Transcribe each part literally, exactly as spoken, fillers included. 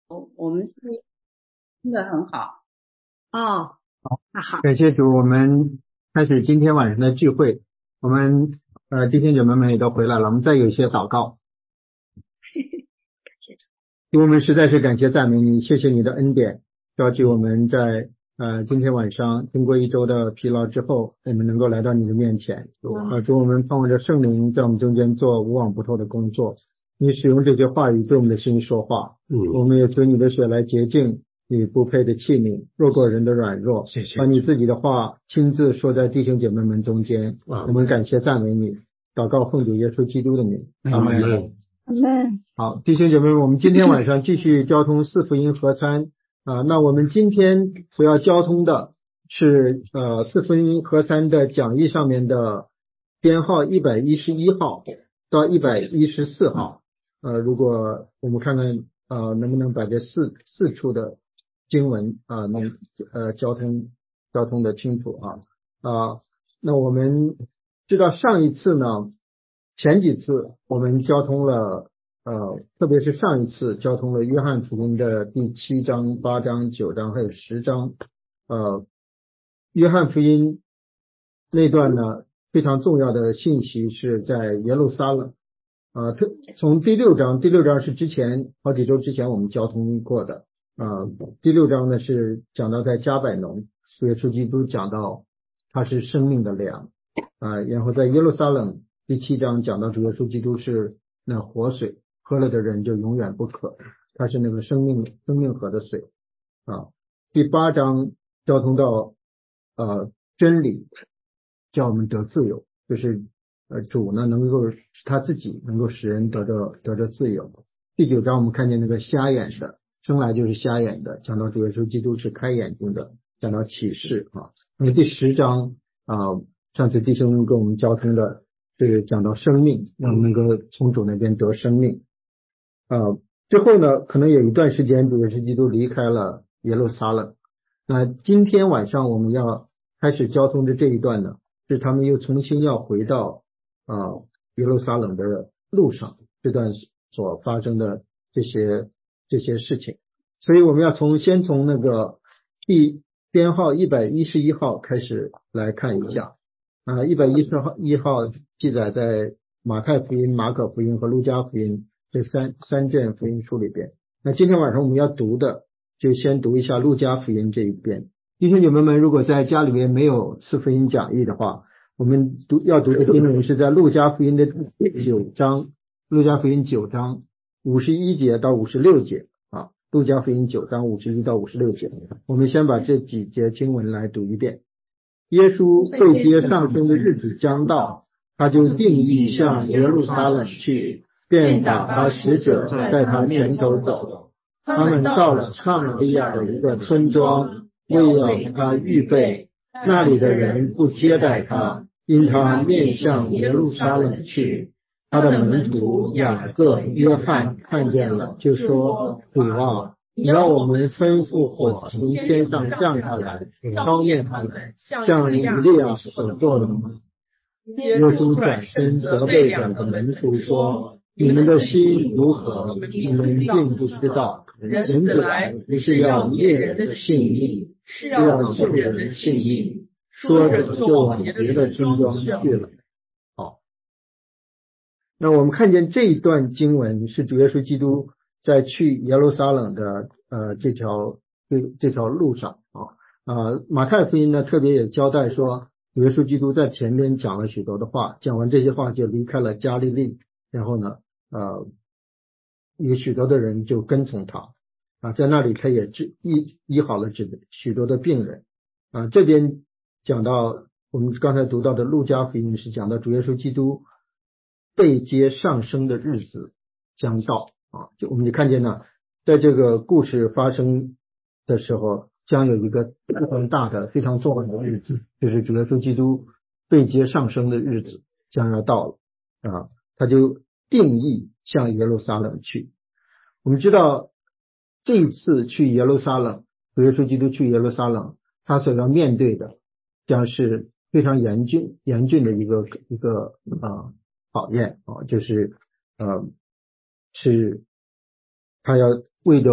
我我们听得很好。 哦，那好， 感谢主，我们开始今天晚上的聚会。我们呃弟兄姐妹们也都回来了，我们再有一些祷告。 感谢主， 因为我们实在是感谢赞美你，谢谢你的恩典，召集我们在呃今天晚上经过一周的疲劳之后，我们能够来到你的面前。呃，主，我们盼望着圣灵在我们中间做无往不透的工作，你使用这些话语对我们的心说话。嗯，我们也求你的血来洁净你不配的器皿，弱过人的软弱，谢谢，把你自己的话亲自说在弟兄姐妹们中间。我们感谢赞美你，祷告奉主耶稣基督的名，阿门。 阿门。 好，弟兄姐妹们，我们今天晚上继续交通四福音合参啊。那我们今天所要交通的是呃四福音合参的讲义上面的编号一百一十一号到一百一十四号。呃，如果我们看看呃能不能把这四四处的经文啊能呃交通交通的清楚啊啊。那我们知道上一次呢，前几次我们交通了呃，特别是上一次交通了约翰福音的第七章、八章、九章还有十章。呃，约翰福音那段呢非常重要的信息是在耶路撒冷。啊，特从第六章，第六章是之前好几周之前我们交通过的。啊，第六章呢是讲到在加百农，耶稣基督讲到他是生命的粮。啊，然后在耶路撒冷第七章讲到主耶稣基督是那活水，喝了的人就永远不渴，他是那个生命生命河的水。啊，第八章交通到呃真理，叫我们得自由，就是呃主呢能够使他自己能够使人得着得着自由。第九章我们看见那个瞎眼的，生来就是瞎眼的，讲到主耶稣基督是开眼睛的，讲到启示啊。那么第十章啊，上次弟兄跟我们交通的是讲到生命，让我们能够从主那边得生命。啊，之后呢，可能有一段时间主耶稣基督离开了耶路撒冷。那今天晚上我们要开始交通的这一段呢，是他们又重新要回到啊耶路撒冷的路上，这段所发生的这些这些事情。所以我们要从先从那个第编号一百一十一号开始来看一下。啊，一百一十一号记载在马太福音、马可福音和路加福音这三三卷福音书里边。那今天晚上我们要读的就先读一下路加福音这一边。弟兄姐妹们，如果在家里面没有四福音讲义的话，我们读要读的经文是在路加福音的第九章，路加福音九章五十一节到五十六节啊，路加福音九章五十一到五十六节。我们先把这几节经文来读一遍。耶稣被接上升的日子将到，他就定义向耶路撒冷去，便打发使者在他前头走。他们到了撒玛利亚的一个村庄，为要给他预备，那里的人不接待他，因他面向耶路撒冷去。他的门徒雅各、约翰看见了，就说：主啊，你让我们吩咐火从天上降下来，烧灭他们，像以利亚所做的吗？耶稣转身责备两个门徒说：你们的心如何？你们并不知道，人子来不是要灭人的性命，是要救人的性命。说着就往别的村庄去了。好，那我们看见这一段经文是主耶稣基督在去耶路撒冷的呃这条这这条路上啊。呃马太福音呢特别也交代说，主耶稣基督在前面讲了许多的话，讲完这些话就离开了加利利，然后呢呃有许多的人就跟从他啊，在那里他也治医医好了许多的病人啊。这边讲到我们刚才读到的路加福音是讲到主耶稣基督被接上升的日子将到啊，就我们就看见呢，在这个故事发生的时候，将有一个非常大的、非常重要的日子，就是主耶稣基督被接上升的日子将要到了啊。他就定义向耶路撒冷去。我们知道这一次去耶路撒冷，主耶稣基督去耶路撒冷，他所要面对的将是非常严峻严峻的一个一个啊考验啊，就是呃是他要为着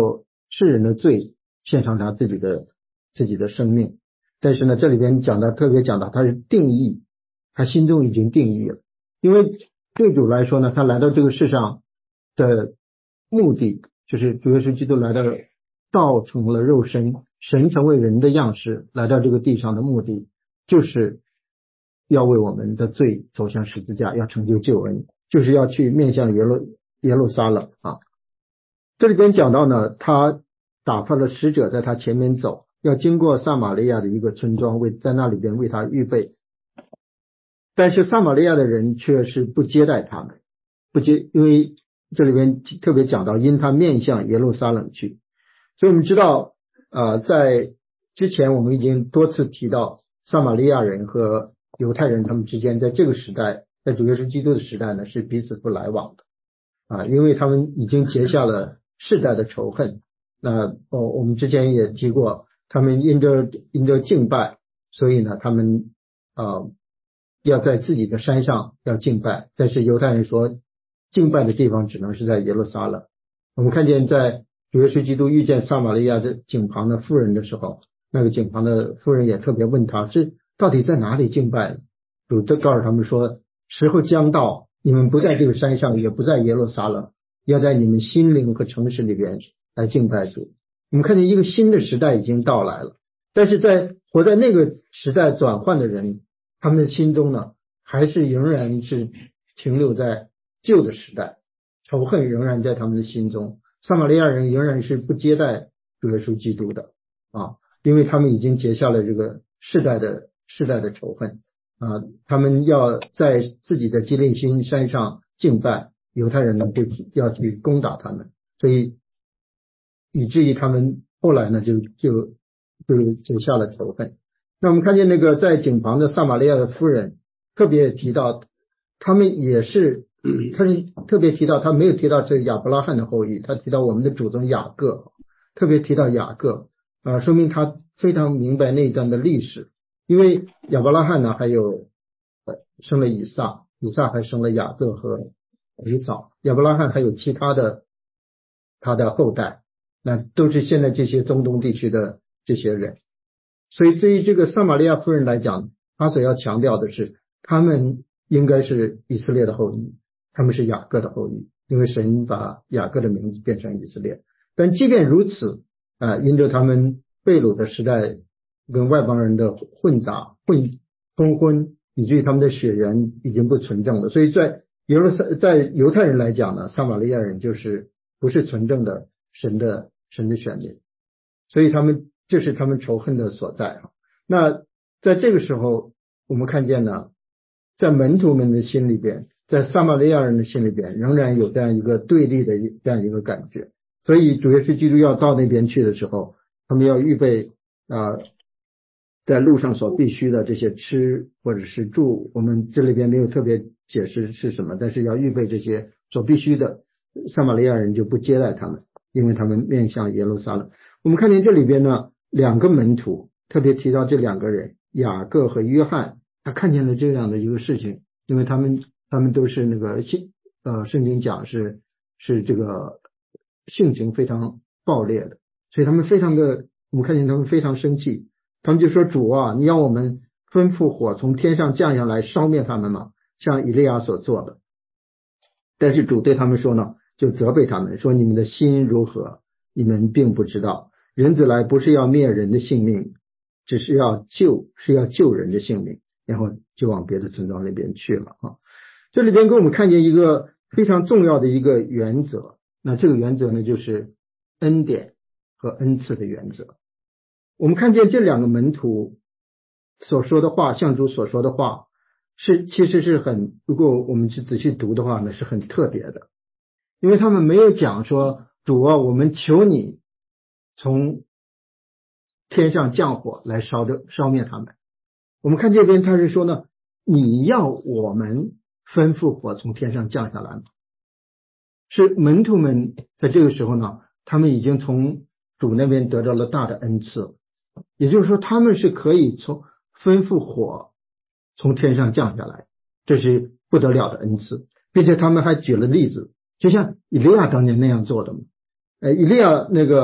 世人的罪献上他自己的自己的生命。但是呢，这里边讲到特别讲到他是定义，他心中已经定义了。因为对主来说呢，他来到这个世上的目的就是主耶稣基督来到道成了肉身，神成为人的样式来到这个地上的目的，就是要为我们的罪走向十字架，要成就救恩，就是要去面向耶路耶路撒冷啊。这里边讲到呢，他打发了使者在他前面走，要经过撒玛利亚的一个村庄，为在那里边为他预备。但是撒玛利亚的人却是不接待他们，不接，因为这里边特别讲到，因他面向耶路撒冷去。所以我们知道，呃，在之前我们已经多次提到，撒玛利亚人和犹太人他们之间在这个时代，在主耶稣基督的时代呢，是彼此不来往的啊，因为他们已经结下了世代的仇恨。那哦，我们之前也提过，他们因着因着敬拜，所以呢，他们呃要在自己的山上要敬拜，但是犹太人说敬拜的地方只能是在耶路撒冷。我们看见在主耶稣基督遇见撒玛利亚的井旁的妇人的时候，那个井旁的妇人也特别问他是到底在哪里敬拜。主都告诉他们说，时候将到，你们不在这个山上，也不在耶路撒冷，要在你们心灵和城市里边来敬拜主。我们看见一个新的时代已经到来了，但是在活在那个时代转换的人，他们的心中呢，还是仍然是停留在旧的时代，仇恨仍然在他们的心中。撒玛利亚人仍然是不接待主耶稣基督的啊，因为他们已经结下了这个世代的世代的仇恨啊，他们要在自己的基利心山上敬拜，犹太人呢就要去攻打他们，所以以至于他们后来呢就就就结下了仇恨。那我们看见那个在井旁的撒玛利亚的妇人特别提到，他们也是他是特别提到，他没有提到这亚伯拉罕的后裔，他提到我们的祖宗雅各，特别提到雅各啊，说明他非常明白那一段的历史。因为亚伯拉罕呢还有呃生了以撒，以撒还生了雅各和以扫，亚伯拉罕还有其他的他的后代，那都是现在这些中东地区的这些人。所以对于这个撒玛利亚妇人来讲，他所要强调的是，他们应该是以色列的后裔，他们是雅各的后裔，因为神把雅各的名字变成以色列。但即便如此啊，因着他们被掳的时代跟外邦人的混杂混通婚，以至于他们的血缘已经不纯正了。所以在犹太在犹太人来讲呢，撒玛利亚人就是不是纯正的神的神的选民，所以他们这是他们仇恨的所在啊。那在这个时候，我们看见呢，在门徒们的心里边，在撒玛利亚人的心里边，仍然有这样一个对立的这样一个感觉。所以主耶稣基督要到那边去的时候，他们要预备啊、呃，在路上所必须的这些吃或者是住，我们这里边没有特别解释是什么，但是要预备这些所必须的。撒玛利亚人就不接待他们，因为他们面向耶路撒冷。我们看见这里边呢，两个门徒特别提到这两个人，雅各和约翰，他看见了这样的一个事情，因为他们他们都是那个性呃圣经讲是是这个性情非常暴烈的，所以他们非常的，我们看见他们非常生气，他们就说，主啊，你要我们吩咐火从天上降下来烧灭他们吗？像以利亚所做的。但是主对他们说呢，就责备他们说，你们的心如何，你们并不知道，人子来不是要灭人的性命，只是要救是要救人的性命，然后就往别的村庄那边去了啊。这里边给我们看见一个非常重要的一个原则，那这个原则呢，就是恩典和恩赐的原则。我们看见这两个门徒所说的话，像主所说的话是其实是很，如果我们去仔细读的话呢，是很特别的，因为他们没有讲说，主啊，我们求你从天上降火来烧的烧灭他们。我们看这边他是说呢，你要我们吩咐火从天上降下来吗？是门徒们在这个时候呢，他们已经从主那边得到了大的恩赐，也就是说他们是可以从吩咐火从天上降下来，这是不得了的恩赐，并且他们还举了例子，就像以利亚当年那样做的嘛。呃，以利亚那个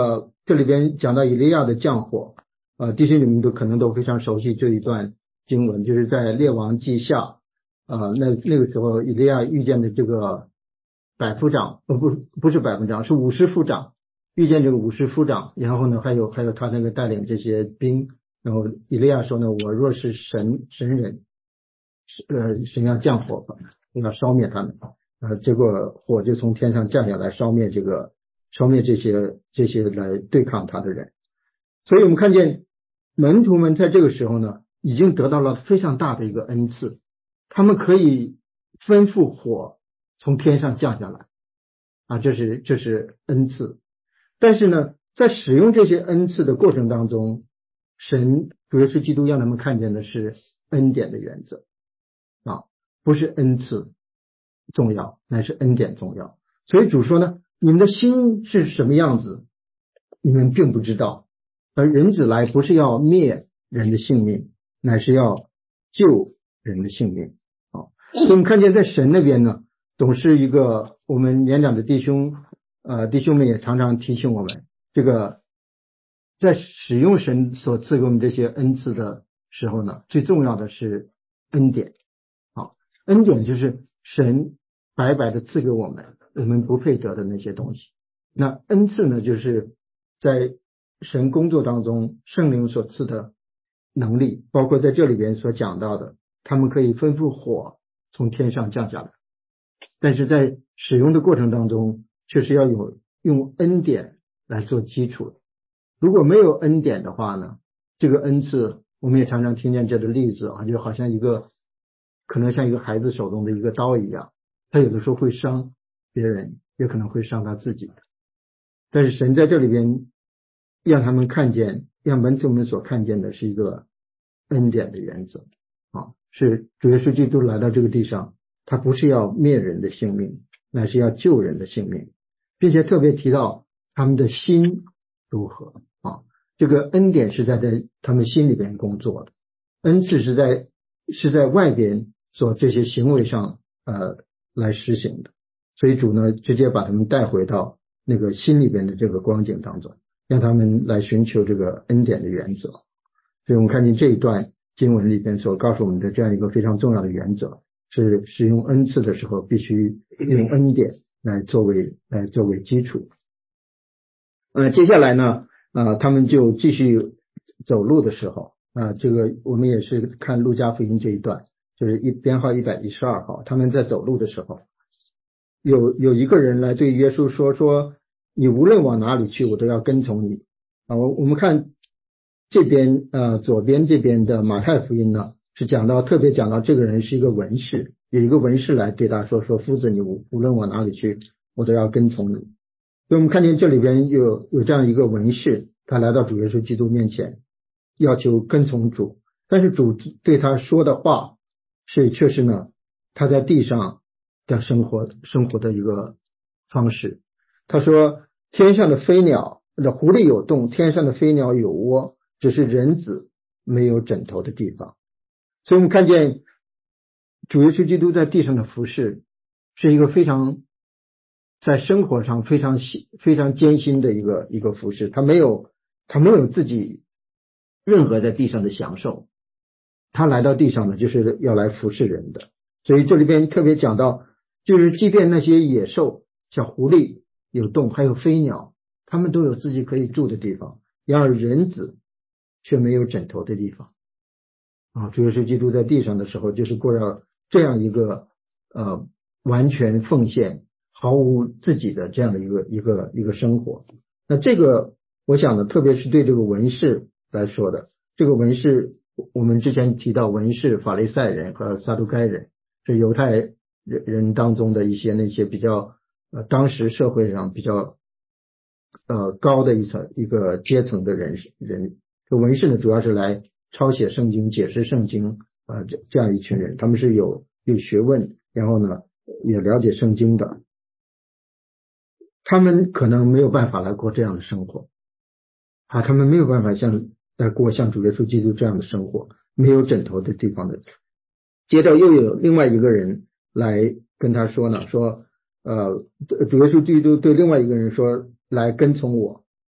这里边讲到以利亚的降火，呃，弟兄你们都可能都非常熟悉这一段经文，就是在列王记下，呃，那那个时候以利亚遇见的这个百夫长，呃，不不是百夫长，是五十夫长，遇见这个五十夫长，然后呢，还有还有他那个带领这些兵，然后以利亚说呢，我若是神神人，呃，神要降火，要烧灭他们，呃，结果火就从天上降下来，烧灭这个烧灭这些这些来对抗他的人。所以我们看见门徒们在这个时候呢，已经得到了非常大的一个恩赐，他们可以吩咐火从天上降下来啊，这是这是恩赐。但是呢，在使用这些恩赐的过程当中，神主耶稣基督让他们看见的是恩典的原则啊，不是恩赐重要，乃是恩典重要。所以主说呢，你们的心是什么样子，你们并不知道。而人子来不是要灭人的性命，乃是要救人的性命啊。所以我们看见在神那边呢，总是一个我们年长的弟兄呃弟兄们也常常提醒我们，这个在使用神所赐给我们这些恩赐的时候呢，最重要的是恩典啊。恩典就是神白白的赐给我们我们不配得的那些东西。那恩赐呢，就是在神工作当中圣灵所赐的能力，包括在这里边所讲到的，他们可以吩咐火从天上降下来，但是在使用的过程当中却是要有用恩典来做基础的。如果没有恩典的话呢，这个恩赐我们也常常听见这个例子啊，就好像一个可能像一个孩子手中的一个刀一样，他有的时候会伤别人，也可能会伤他自己。但是神在这里边让他们看见，让门徒们所看见的是一个恩典的原则啊，是主耶稣基督来到这个地上，他不是要灭人的性命，乃是要救人的性命，并且特别提到他们的心如何啊，这个恩典是在在他们心里边工作的，恩赐是在是在外边做这些行为上呃来实行的，所以主呢直接把他们带回到那个心里边的这个光景当中，让他们来寻求这个恩典的原则。所以我们看见这一段经文里边所告诉我们的这样一个非常重要的原则，是使用恩赐的时候必须用恩典来作为来作为基础。呃，接下来呢，呃，他们就继续走路的时候，啊、呃，这个我们也是看路加福音这一段，就是一编号一百一十二号，他们在走路的时候，有有一个人来对耶稣说说，你无论往哪里去，我都要跟从你啊。我我们看这边呃左边这边的马太福音呢，是讲到特别讲到这个人是一个文士，有一个文士来对他说说，夫子你无无论往哪里去，我都要跟从你。所以我们看见这里边有有这样一个文士，他来到主耶稣基督面前，要求跟从主，但是主对他说的话是却是呢他在地上的生活生活的一个方式。他说天上的飞鸟，狐狸有洞，天上的飞鸟有窝，只是人子没有枕头的地方。所以我们看见主耶稣基督在地上的服事是一个非常在生活上非常非常艰辛的一个一个服事，他没有他没有自己任何在地上的享受，他来到地上呢就是要来服侍人的。所以这里边特别讲到，就是即便那些野兽像狐狸有洞，还有飞鸟，他们都有自己可以住的地方，然而人子却没有枕头的地方啊！主耶稣基督在地上的时候，就是过着这样一个呃完全奉献、毫无自己的这样的一个一个一个生活。那这个我想呢，特别是对这个文士来说的，这个文士我们之前提到文士、法利赛人和撒都该人是犹太人人当中的一些那些比较呃当时社会上比较呃高的一层一个阶层的人人。这文士呢主要是来抄写圣经、解释圣经啊、呃、这这样一群人，他们是有有学问，然后呢也了解圣经的。他们可能没有办法来过这样的生活啊，他们没有办法像来过像主耶稣基督这样的生活，没有枕头的地方的。接着又有另外一个人来跟他说呢，说呃主耶稣基督对另外一个人说，来跟从我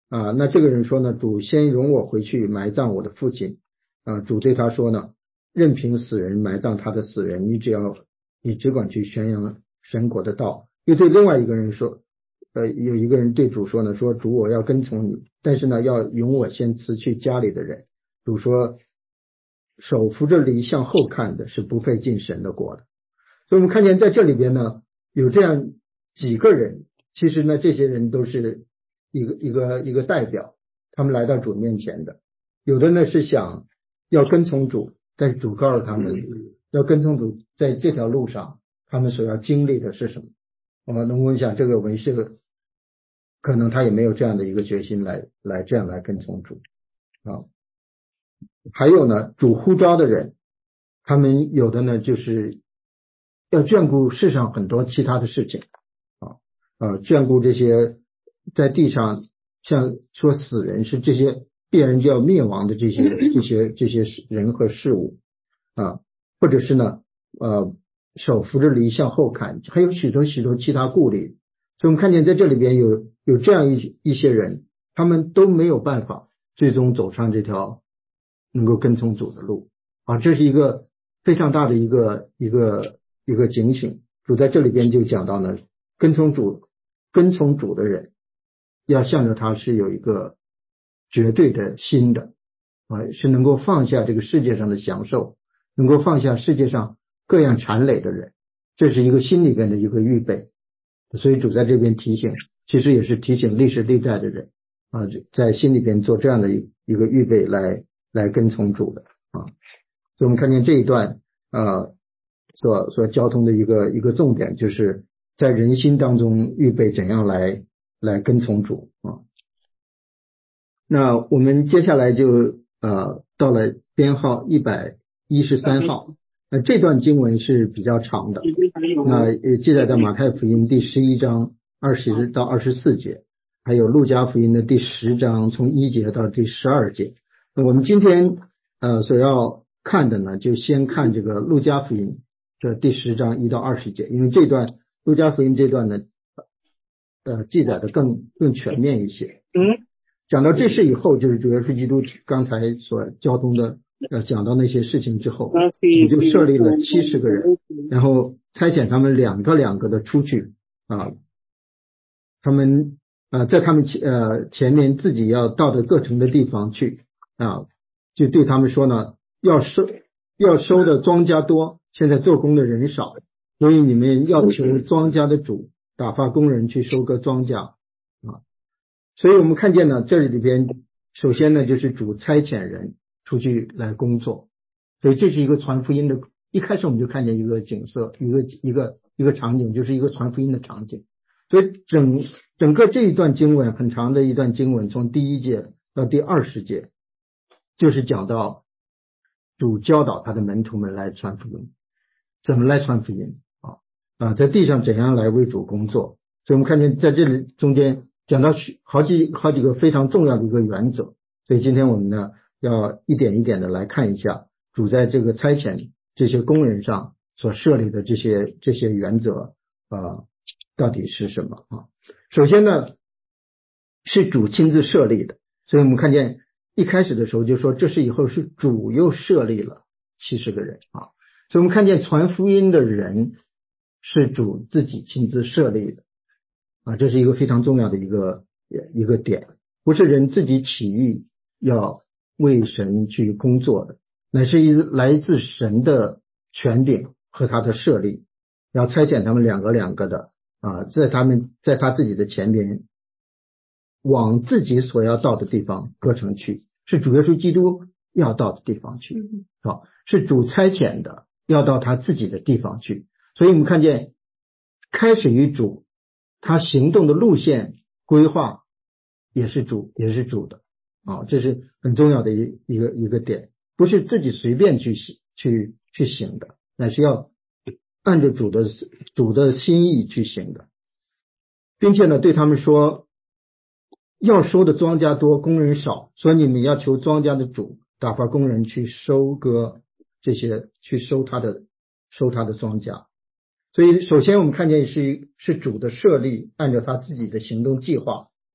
啊，那这个人说呢，主先容我回去埋葬我的父亲。啊，主对他说呢，任凭死人埋葬他的死人，你只要你只管去宣扬神国的道。又对另外一个人说，呃，有一个人对主说呢，说主我要跟从你，但是呢要容我先辞去家里的人。主说，手扶着犁向后看的是不配进神的国的。所以我们看见在这里边呢，有这样几个人，其实呢这些人都是一个一个一个代表，他们来到主面前的。有的呢是想要跟从主，但是主告诉他们要跟从主，在这条路上他们所要经历的是什么。我们能够想，这个文士可能他也没有这样的一个决心来来这样来跟从主啊。还有呢，主呼召的人，他们有的呢就是要眷顾世上很多其他的事情啊啊，眷顾这些在地上像说死人是这些必然就要灭亡的这些这些这些人和事物啊，或者是呢呃手扶着犁向后看，还有许多许多其他顾虑。所以我们看见在这里边有有这样一一些人，他们都没有办法最终走上这条能够跟从主的路啊，这是一个非常大的一个一个一个警醒。主在这里边就讲到呢，跟从主跟从主的人要向着他是有一个绝对的心的啊，是能够放下这个世界上的享受，能够放下世界上各样缠累的人，这是一个心里边的一个预备。所以主在这边提醒，其实也是提醒历史历代的人啊，在心里边做这样的一个预备来来跟从主的啊。所以我们看见这一段啊所所交通的一个一个重点，就是在人心当中预备怎样来来跟从主啊。那我们接下来就呃到了编号一百一十三号。呃，这段经文是比较长的，那记载在马太福音第十一章二十到二十四节，还有路加福音的第十章从一节到第十二节。那我们今天呃所要看的呢，就先看这个路加福音的第十章一到二十节，因为这段路加福音这段呢呃记载的更更全面一些。嗯，讲到这事以后，就是主耶稣基督刚才所交通的呃，讲到那些事情之后，你就设立了七十个人，然后差遣他们两个两个的出去啊，他们呃在他们前呃前面自己要到的各城的地方去啊，就对他们说呢，要收要收的庄稼多，现在做工的人少，所以你们要求庄稼的主打发工人去收割庄稼啊。所以我们看见呢，这里边首先呢就是主差遣人出去来工作，所以这是一个传福音的。一开始我们就看见一个景色，一个一个一个场景，就是一个传福音的场景。所以整整个这一段经文很长的一段经文，从第一节到第二十节，就是讲到主教导他的门徒们来传福音，怎么来传福音啊啊，在地上怎样来为主工作。所以我们看见在这里中间讲到好几好几个非常重要的一个原则。所以今天我们呢要一点一点的来看一下主在这个差遣这些工人上所设立的这些这些原则呃到底是什么啊？首先呢是主亲自设立的，所以我们看见一开始的时候就说这是以后是主又设立了七十个人啊，所以我们看见传福音的人是主自己亲自设立的啊，这是一个非常重要的一个一个点，不是人自己起意要为神去工作的，乃是一来自神的权柄和他的设立，要差遣他们两个两个的啊，在他们在他自己的前边往自己所要到的地方各城去，是主耶稣基督要到的地方去，好，是主差遣的要到他自己的地方去。所以我们看见开始于主，他行动的路线规划也是主也是主的啊，这是很重要的一一个一个点，不是自己随便去去去行的，乃是要按照主的主的心意去行的，并且呢对他们说，要收的庄稼多，工人少，所以你们要求庄稼的主打发工人去收割这些，去收他的收他的庄稼。所以首先我们看见是是主的设立，按照他自己的行动计划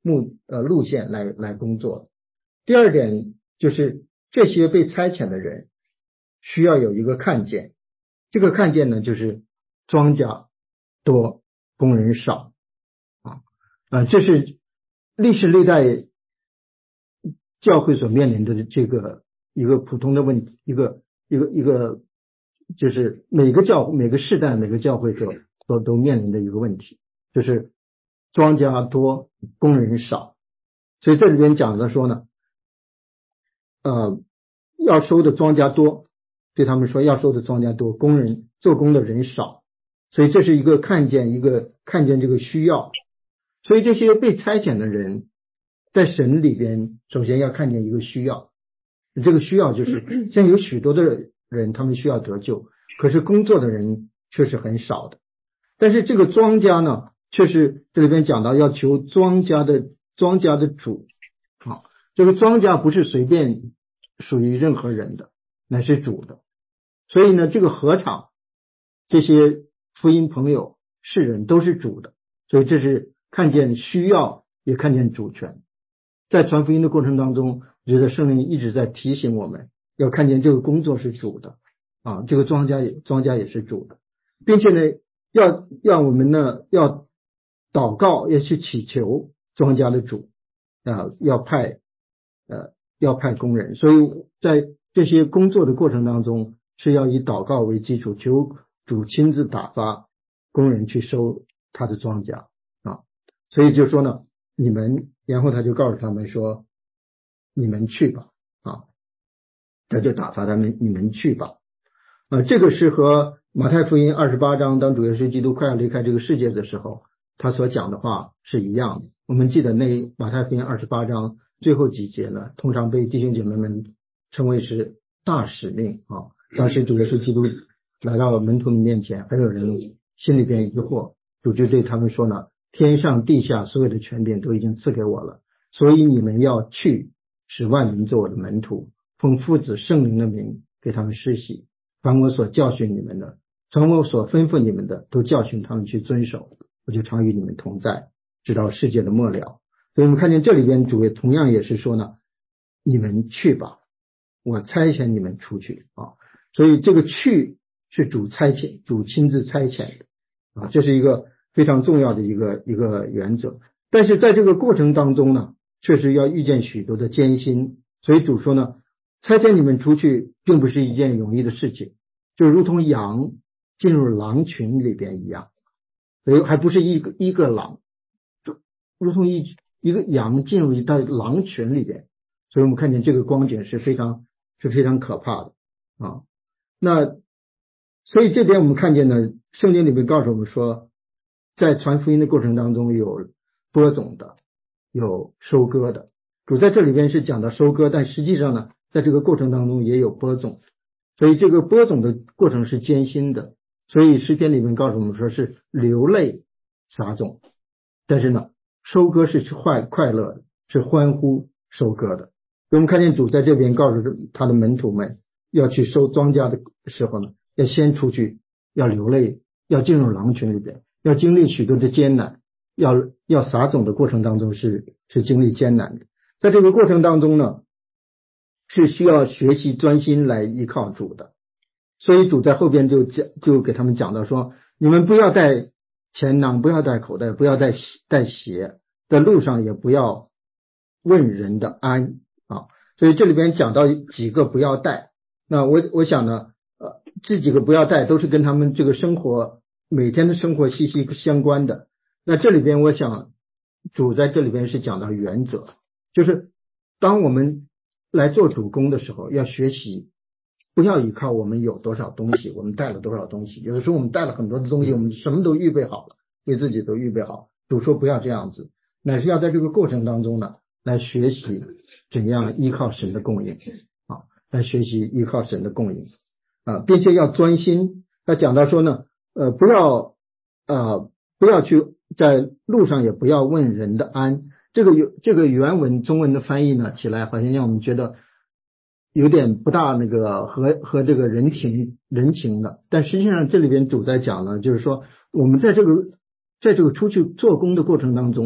目呃路线来来工作。第二点就是这些被差遣的人需要有一个看见，这个看见呢就是庄稼多，工人少啊啊，这是历史历代教会所面临的这个一个普通的问题，一个一个一个就是每个教每个世代每个教会都都都面临的一个问题，就是庄稼多，工人少。所以这里边讲的说呢，呃，要收的庄稼多，对他们说要收的庄稼多，工人做工的人少，所以这是一个看见一个看见这个需要。所以这些被差遣的人在神里边，首先要看见一个需要，这个需要就是现在有许多的人他们需要得救，可是工作的人却是很少的。但是这个庄稼呢，却是这里边讲到要求庄稼的庄稼的主啊，这个庄稼不是随便属于任何人的，乃是主的。所以呢，这个禾场这些福音朋友世人都是主的，所以这是看见需要，也看见主权。在传福音的过程当中，我觉得圣灵一直在提醒我们要看见这个工作是主的啊，这个庄稼也庄稼也是主的，并且呢要让我们呢要祷告，要去祈求庄稼的主啊，要派呃要派工人。所以在这些工作的过程当中，是要以祷告为基础，求主亲自打发工人去收他的庄稼啊。所以就说呢，你们，然后他就告诉他们说，你们去吧啊，他就打发他们，你们去吧啊。这个是和马太福音二十八章当主耶稣基督快要离开这个世界的时候，他所讲的话是一样的。我们记得那马太福音二十八章最后几节呢，通常被弟兄姐妹们称为是大使命啊。当时主耶稣基督来到门徒的面前，还有人心里边疑惑，主就对他们说呢，天上地下所有的权柄都已经赐给我了，所以你们要去，使万民做我的门徒，奉父子圣灵的名给他们施洗，凡我所教训你们的，凡我所吩咐你们的，都教训他们去遵守，我就常与你们同在，直到世界的末了。所以我们看见这里边主也同样也是说呢，你们去吧，我差遣你们出去啊。所以这个去是主差遣，主亲自差遣的啊，这是一个非常重要的一个一个原则。但是在这个过程当中呢，确实要遇见许多的艰辛，所以主说呢，差遣你们出去并不是一件容易的事情，就如同羊进入狼群里边一样，所以还不是一个一个狼，就如同一一个羊进入一到狼群里边，所以我们看见这个光景是非常是非常可怕的啊。那所以这边我们看见呢，圣经里面告诉我们说，在传福音的过程当中有播种的，有收割的。主在这里边是讲到收割，但实际上呢，在这个过程当中也有播种，所以这个播种的过程是艰辛的。所以诗篇里面告诉我们说是流泪撒种，但是呢，收割是快快乐的，是欢呼收割的。我们看见主在这边告诉他的门徒们，要去收庄稼的时候呢，要先出去，要流泪，要进入狼群里边，要经历许多的艰难，要要撒种的过程当中是是经历艰难的。在这个过程当中呢，是需要学习专心来依靠主的。所以主在后边就讲，就给他们讲到说，你们不要带钱囊，不要带口袋，不要带带鞋，在路上也不要问人的安啊。所以这里边讲到几个不要带，那我我想呢，呃，这几个不要带都是跟他们这个生活每天的生活息息相关的。那这里边我想主在这里边是讲到原则，就是当我们来做主工的时候，要学习不要依靠我们有多少东西，我们带了多少东西。有的时候我们带了很多的东西，我们什么都预备好了，为自己都预备好。主说不要这样子，乃是要在这个过程当中呢，来学习怎样依靠神的供应啊，来学习依靠神的供应啊，并且要专心。他讲到说呢，呃，不要呃不要去在路上，也不要问人的安。这个有这个原文中文的翻译呢，起来好像让我们觉得有点不大那个和和这个人情人情的，但实际上这里边主在讲呢，就是说我们在这个在这个出去做工的过程当中，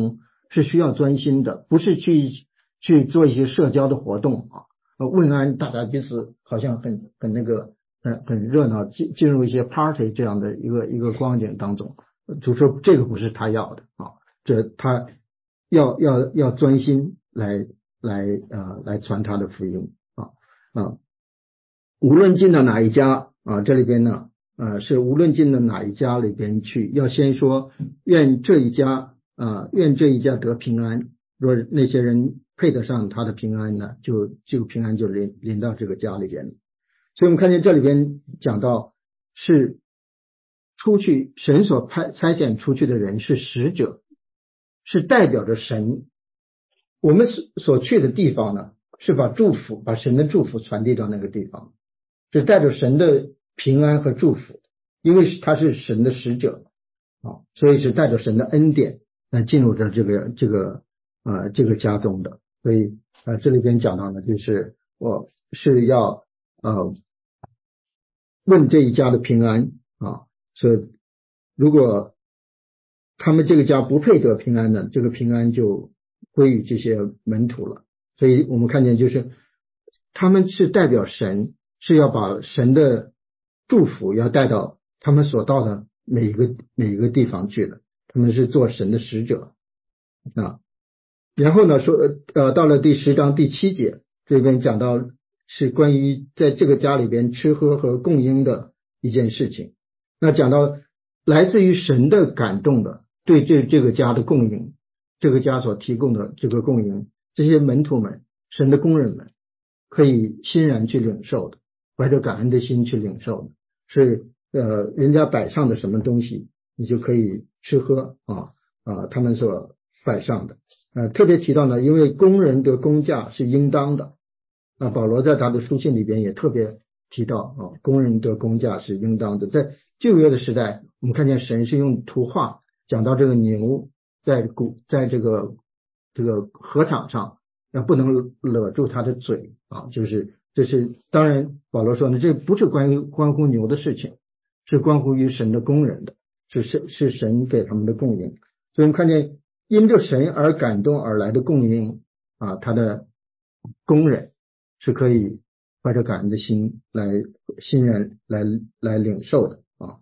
是需要专心的，不是去去做一些社交的活动啊，问安，大家彼此好像很很那个很很热闹，进进入一些 party 这样的一个一个光景当中，就说这个不是他要的啊，这他要要要专心来来呃来传他的福音啊啊，无论进到哪一家啊，这里边呢呃是无论进到哪一家里边去，要先说愿这一家啊愿这一家得平安，若那些人配得上他的平安呢，就就平安就临临到这个家里边。所以我们看见这里边讲到是出去，神所派差遣出去的人是使者，是代表着神。我们所所去的地方呢，是把祝福，把神的祝福传递到那个地方，是带着神的平安和祝福，因为他是神的使者啊，所以是带着神的恩典来进入着这个这个呃这个家中的。所以呃这里边讲到呢，就是我是要呃问这一家的平安啊，所以如果他们这个家不配得平安呢，这个平安就归于这些门徒了。所以我们看见就是他们是代表神，是要把神的祝福要带到他们所到的每一个每一个地方去的，他们是做神的使者啊。然后呢说呃到了第十章第七节，这边讲到是关于在这个家里边吃喝和供应的一件事情。那讲到来自于神的感动的对这这个家的供应，这个家所提供的这个供应，这些门徒们，神的工人们可以欣然去领受的，怀着感恩的心去领受的，是呃人家摆上的什么东西，你就可以吃喝啊啊他们所摆上的。呃特别提到呢，因为工人的工价是应当的啊，保罗在他的书信里边也特别提到啊，工人的工价是应当的。在旧约的时代，我们看见神是用图画讲到这个牛在古在这个这个禾场上要不能勒住它的嘴啊，就是这是当然保罗说呢，这不是关于关乎牛的事情，是关乎于神的工人的，是是是神给他们的供应。所以我们看见因着神而感动而来的供应啊，他的工人是可以怀着感恩的心来欣然来来领受的啊，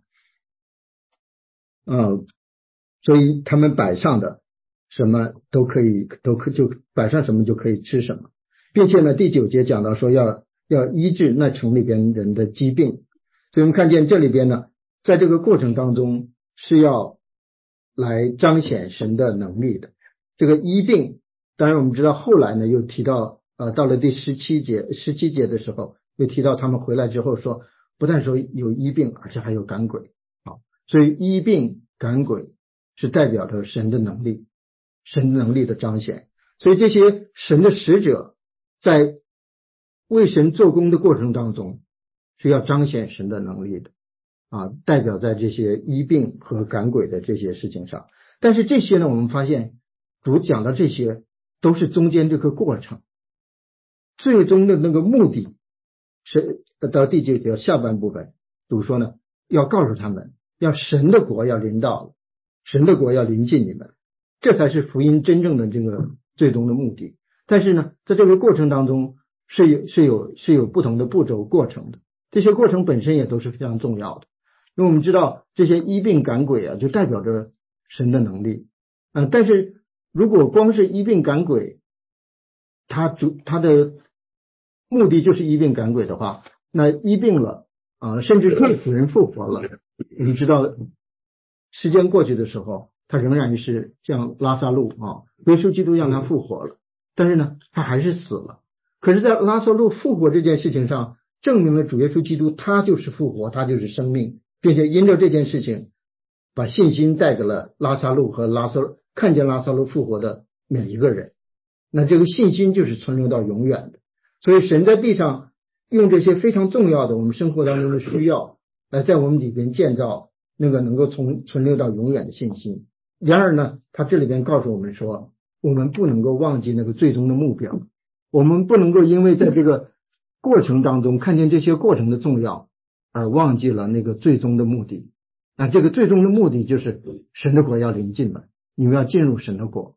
呃，所以他们摆上的什么都可以，都可就摆上什么就可以吃什么，并且呢，第九节讲到说要要医治那城里边人的疾病，所以我们看见这里边呢，在这个过程当中是要来彰显神的能力的。这个医病，当然我们知道后来呢又提到呃到了第十七节十七节的时候又提到他们回来之后说，不但说有医病，而且还有赶鬼啊，所以医病赶鬼是代表着神的能力，神的能力的彰显。所以这些神的使者在为神做工的过程当中是要彰显神的能力的啊，代表在这些医病和赶鬼的这些事情上。但是这些呢，我们发现主讲的这些都是中间这个过程，最终的那个目的是到第九节下半部分，主说呢，要告诉他们，要神的国要临到了，神的国要临近你们，这才是福音真正的这个最终的目的。但是呢，在这个过程当中是有是有是有不同的步骤过程的，这些过程本身也都是非常重要的。因为我们知道这些医病赶鬼啊，就代表着神的能力啊、呃。但是如果光是医病赶鬼，它主它的目的就是医病赶鬼的话，那医病了啊、呃，甚至对死人复活了，你知道时间过去的时候，他仍然是像拉撒路啊，耶稣基督让他复活了，但是呢，他还是死了。可是，在拉撒路复活这件事情上，证明了主耶稣基督他就是复活，他就是生命，并且因着这件事情，把信心带给了拉撒路和拉撒路看见拉撒路复活的每一个人。那这个信心就是存留到永远的。所以，神在地上用这些非常重要的我们生活当中的需要，来在我们里边建造那个能够从存留到永远的信心。然而呢，他这里边告诉我们说，我们不能够忘记那个最终的目标，我们不能够因为在这个过程当中看见这些过程的重要，而忘记了那个最终的目的。那这个最终的目的就是神的国要临近了，你们要进入神的国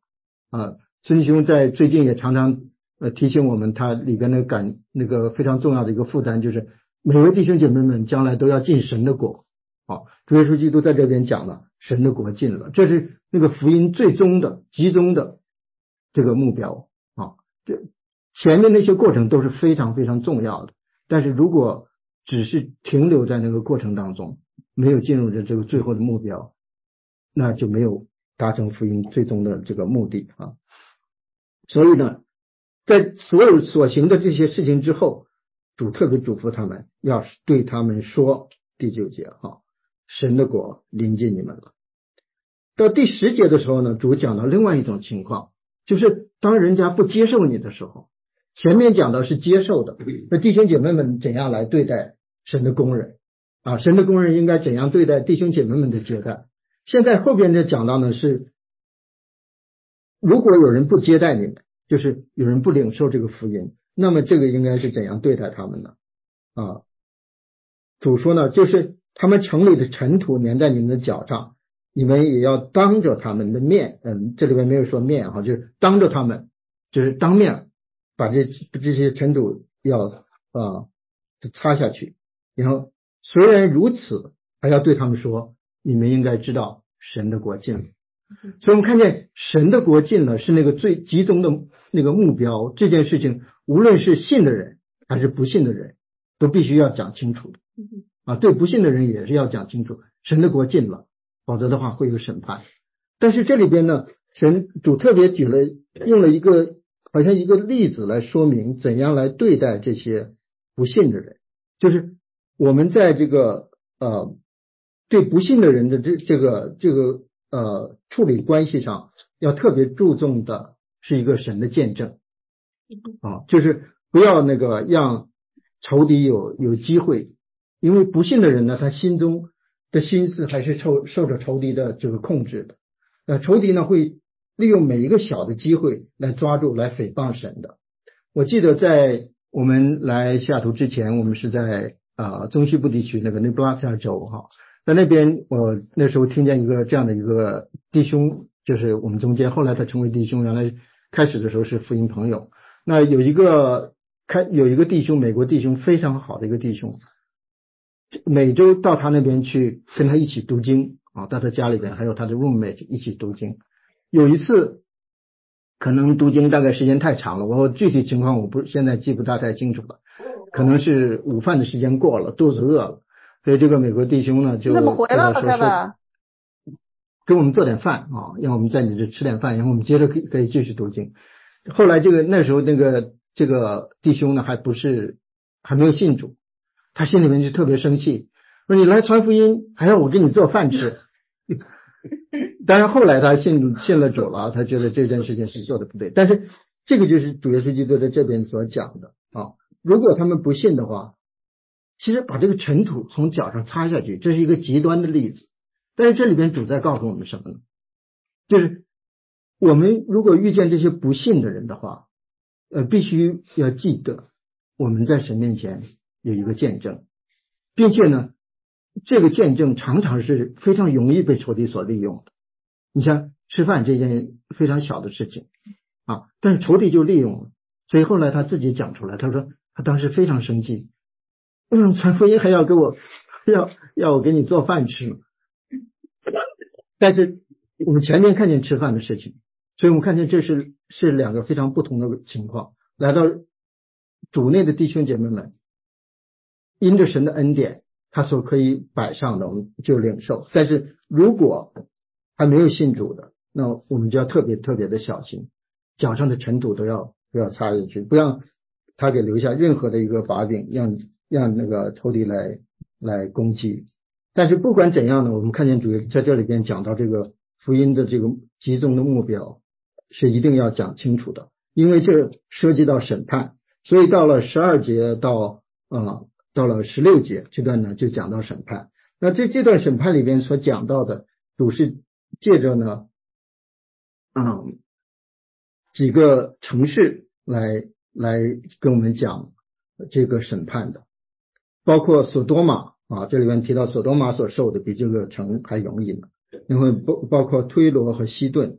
啊。孙弟兄在最近也常常呃提醒我们，他里边的感那个非常重要的一个负担，就是每位弟兄姐妹们将来都要进神的国。好，主耶稣基督在这边讲了，神的国近了，这是那个福音最终的集中的这个目标啊。这前面那些过程都是非常非常重要的，但是如果只是停留在那个过程当中，没有进入的这个最后的目标，那就没有达成福音最终的这个目的啊。所以呢，在所有所行的这些事情之后，主特别嘱咐他们，要对他们说，第九节啊，神的国临近你们了。到第十节的时候呢，主讲到另外一种情况，就是当人家不接受你的时候，前面讲到是接受的，那弟兄姐妹们怎样来对待神的工人啊？神的工人应该怎样对待弟兄姐妹们的接待？现在后边的讲到呢是，如果有人不接待你们，就是有人不领受这个福音，那么这个应该是怎样对待他们呢？啊，主说呢，就是他们城里的尘土粘在你们的脚上，你们也要当着他们的面，嗯，这里面没有说面哈，就是当着他们，就是当面把这这些尘土要啊擦下去。然后虽然如此，还要对他们说，你们应该知道神的国近了。所以我们看见神的国近了是那个最集中的那个目标，这件事情无论是信的人还是不信的人都必须要讲清楚的啊，对不信的人也是要讲清楚，神的国近了，否则的话会有审判。但是这里边呢，神主特别举了用了一个好像一个例子来说明怎样来对待这些不信的人，就是我们在这个呃对不信的人的这这个这个呃处理关系上要特别注重的是一个神的见证啊，就是不要那个让仇敌有有机会，因为不信的人呢，他心中的心思还是受受着仇敌的这个控制的。呃，仇敌呢会利用每一个小的机会来抓住、来诽谤神的。我记得在我们来西雅图之前，我们是在啊、呃、中西部地区那个内布拉斯加州哈，在那边我那时候听见一个这样的一个弟兄，就是我们中间后来他成为弟兄，原来开始的时候是福音朋友。那有一个开有一个弟兄，美国弟兄非常好的一个弟兄，每周到他那边去跟他一起读经啊，到他家里边还有他的 roommate 一起读经。有一次可能读经大概时间太长了，我具体情况我不现在记不大太清楚了，可能是午饭的时间过了，肚子饿了，所以这个美国弟兄呢就怎么回来了？ 说说给我们做点饭啊，让我们在你这吃点饭，然后我们接着可以可以继续读经。后来这个那时候那个这个弟兄呢还不是还没有信主，他心里面就特别生气，说你来传福音还要我给你做饭吃。当然后来他信信了主了，他觉得这件事情是做的不对，但是这个就是主耶稣基督在这边所讲的啊。如果他们不信的话，其实把这个尘土从脚上擦下去，这是一个极端的例子。但是这里边主在告诉我们什么呢？就是我们如果遇见这些不信的人的话，呃，必须要记得我们在神面前有一个见证，并且呢，这个见证常常是非常容易被仇敌所利用的。你像吃饭这件非常小的事情啊，但是仇敌就利用了，所以后来他自己讲出来，他说他当时非常生气，嗯，传福音还要给我要要我给你做饭吃吗？但是我们前面看见吃饭的事情，所以我们看见这是是两个非常不同的情况。来到主内的弟兄姐妹们，因着神的恩典，他所可以摆上的我们就领受，但是如果还没有信主的，那我们就要特别特别的小心，脚上的尘土都要不要擦下去，不让他给留下任何的一个把柄，让让那个仇敌来来攻击。但是不管怎样呢，我们看见主在这里边讲到这个福音的这个集中的目标是一定要讲清楚的，因为这涉及到审判，所以到了十二节到啊、呃、到了十六节这段呢就讲到审判。那这这段审判里边所讲到的，主是借着呢嗯几个城市来来跟我们讲这个审判的，包括索多玛啊，这里面提到索多玛所受的比这个城还容易呢，然后包包括推罗和西顿，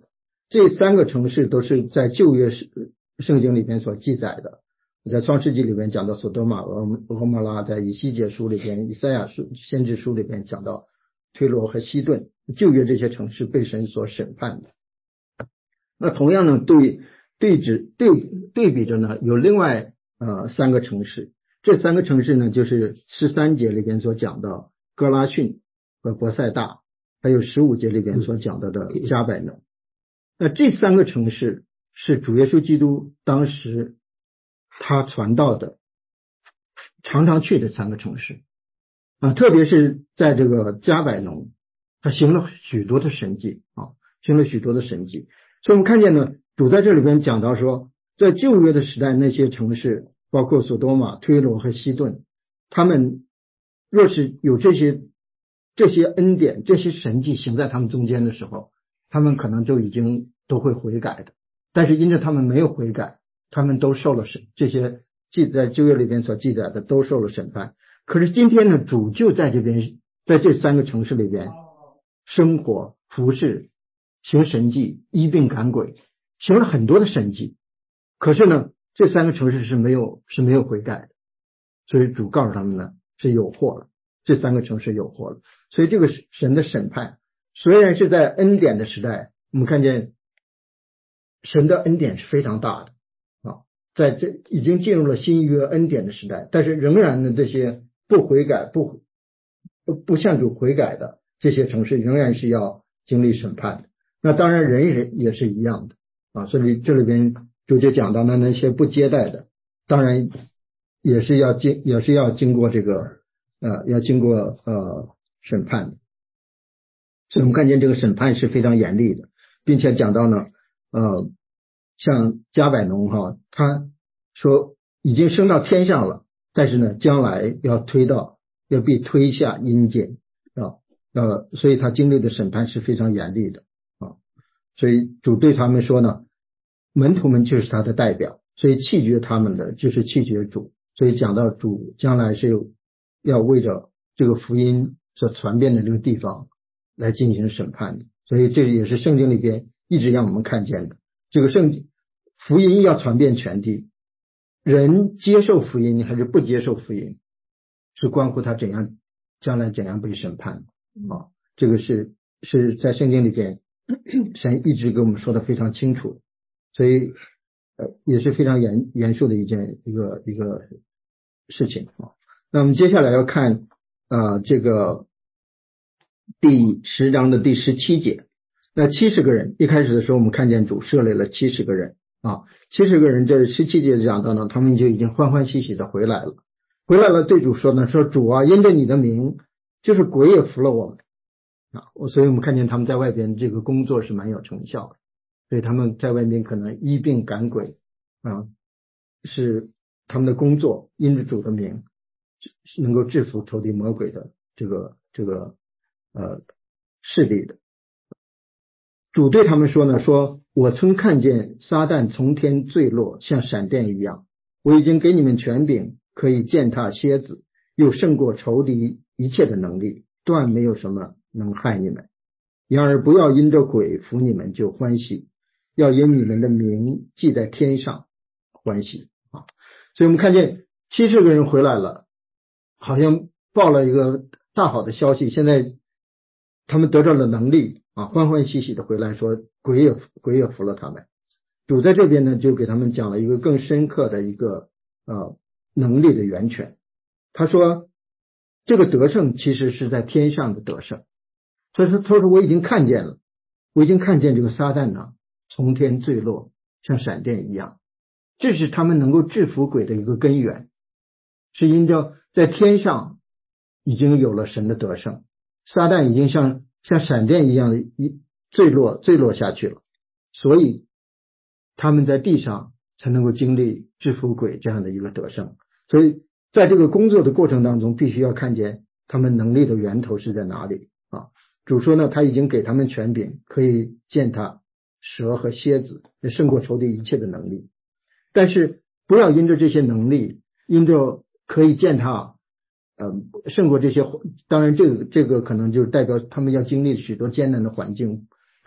这三个城市都是在旧约圣经里边所记载的。在创世纪里边讲到索多玛、俄俄摩拉，在以西结书里边、以赛亚书先知书里边讲到推罗和西顿，旧约这些城市被神所审判的。那同样呢，对对指对对比着呢，有另外呃三个城市，这三个城市呢，就是十三节里边所讲的哥拉汛和伯赛大，还有十五节里边所讲到的加百农。那这三个城市是主耶稣基督当时他传道的常常去的三个城市啊，特别是在这个加百农，他行了许多的神迹啊，行了许多的神迹。所以我们看见呢，主在这里边讲到说，在旧约的时代，那些城市包括索多玛、推罗和西顿，他们若是有这些这些恩典、这些神迹行在他们中间的时候，他们可能就已经都会悔改的。但是因着他们没有悔改，他们都受了审，这些记在旧约里边所记载的都受了审判。可是今天呢，主就在这边，在这三个城市里边生活、服侍、行神迹、医病赶鬼，行了很多的神迹。可是呢，这三个城市是没有是没有悔改的，所以主告诉他们呢，是有祸了，这三个城市有祸了。所以这个神的审判，虽然是在恩典的时代，我们看见神的恩典是非常大的啊，在这已经进入了新约恩典的时代，但是仍然呢，这些不悔改、不不向主悔改的这些城市，仍然是要经历审判的。那当然人也也是一样的啊，所以这里边主就讲到，那那些不接待的，当然也是要经也是要经过这个呃要经过呃审判的。所以我们看见这个审判是非常严厉的，并且讲到呢，呃，像加百农哈，他说已经升到天上了，但是呢，将来要推到要被推下阴间啊，呃，所以他经历的审判是非常严厉的啊。所以主对他们说呢，门徒们就是他的代表，所以弃绝他们的就是弃绝主。所以讲到主将来是有要为着这个福音所传遍的这个地方来进行审判的，所以这也是圣经里边一直让我们看见的。这个圣福音要传遍全地，人接受福音还是不接受福音，是关乎他怎样将来怎样被审判啊。这个是是在圣经里边神一直给我们说的非常清楚，所以呃也是非常严严肃的一件一个一个事情啊。那我们接下来要看啊、呃、这个第十章的第十七节，那七十个人，一开始的时候我们看见主设立了七十个人啊，七十个人，这十七节讲到呢，他们就已经欢欢喜喜的回来了，回来了对主说呢，说主啊，因着你的名，就是鬼也服了我们啊，所以我们看见他们在外边这个工作是蛮有成效的，所以他们在外面可能医病赶鬼啊，是他们的工作，因着主的名能够制服仇敌魔鬼的这个这个呃势力的。主对他们说呢，说我曾看见撒旦从天坠落，像闪电一样，我已经给你们权柄，可以践踏蝎子，又胜过仇敌一切的能力，断没有什么能害你们。然而不要因着鬼服你们就欢喜，要因你们的名记在天上欢喜啊！所以我们看见七十个人回来了，好像报了一个大好的消息，现在他们得到了能力啊，欢欢喜喜的回来，说鬼也鬼也服了他们。主在这边呢，就给他们讲了一个更深刻的一个呃能力的源泉。他说这个得胜其实是在天上的得胜，所以说他说我已经看见了，我已经看见这个撒旦呢从天坠落，像闪电一样，这是他们能够制服鬼的一个根源，是因着在天上已经有了神的得胜，撒旦已经像像闪电一样的一坠落坠落下去了，所以他们在地上才能够经历制服鬼这样的一个得胜。所以在这个工作的过程当中，必须要看见他们能力的源头是在哪里啊。主说呢，他已经给他们权柄，可以践踏蛇和蝎子，也胜过仇敌一切的能力。但是不要因着这些能力，因着可以践踏呃，胜过这些，当然这个这个可能就是代表他们要经历许多艰难的环境，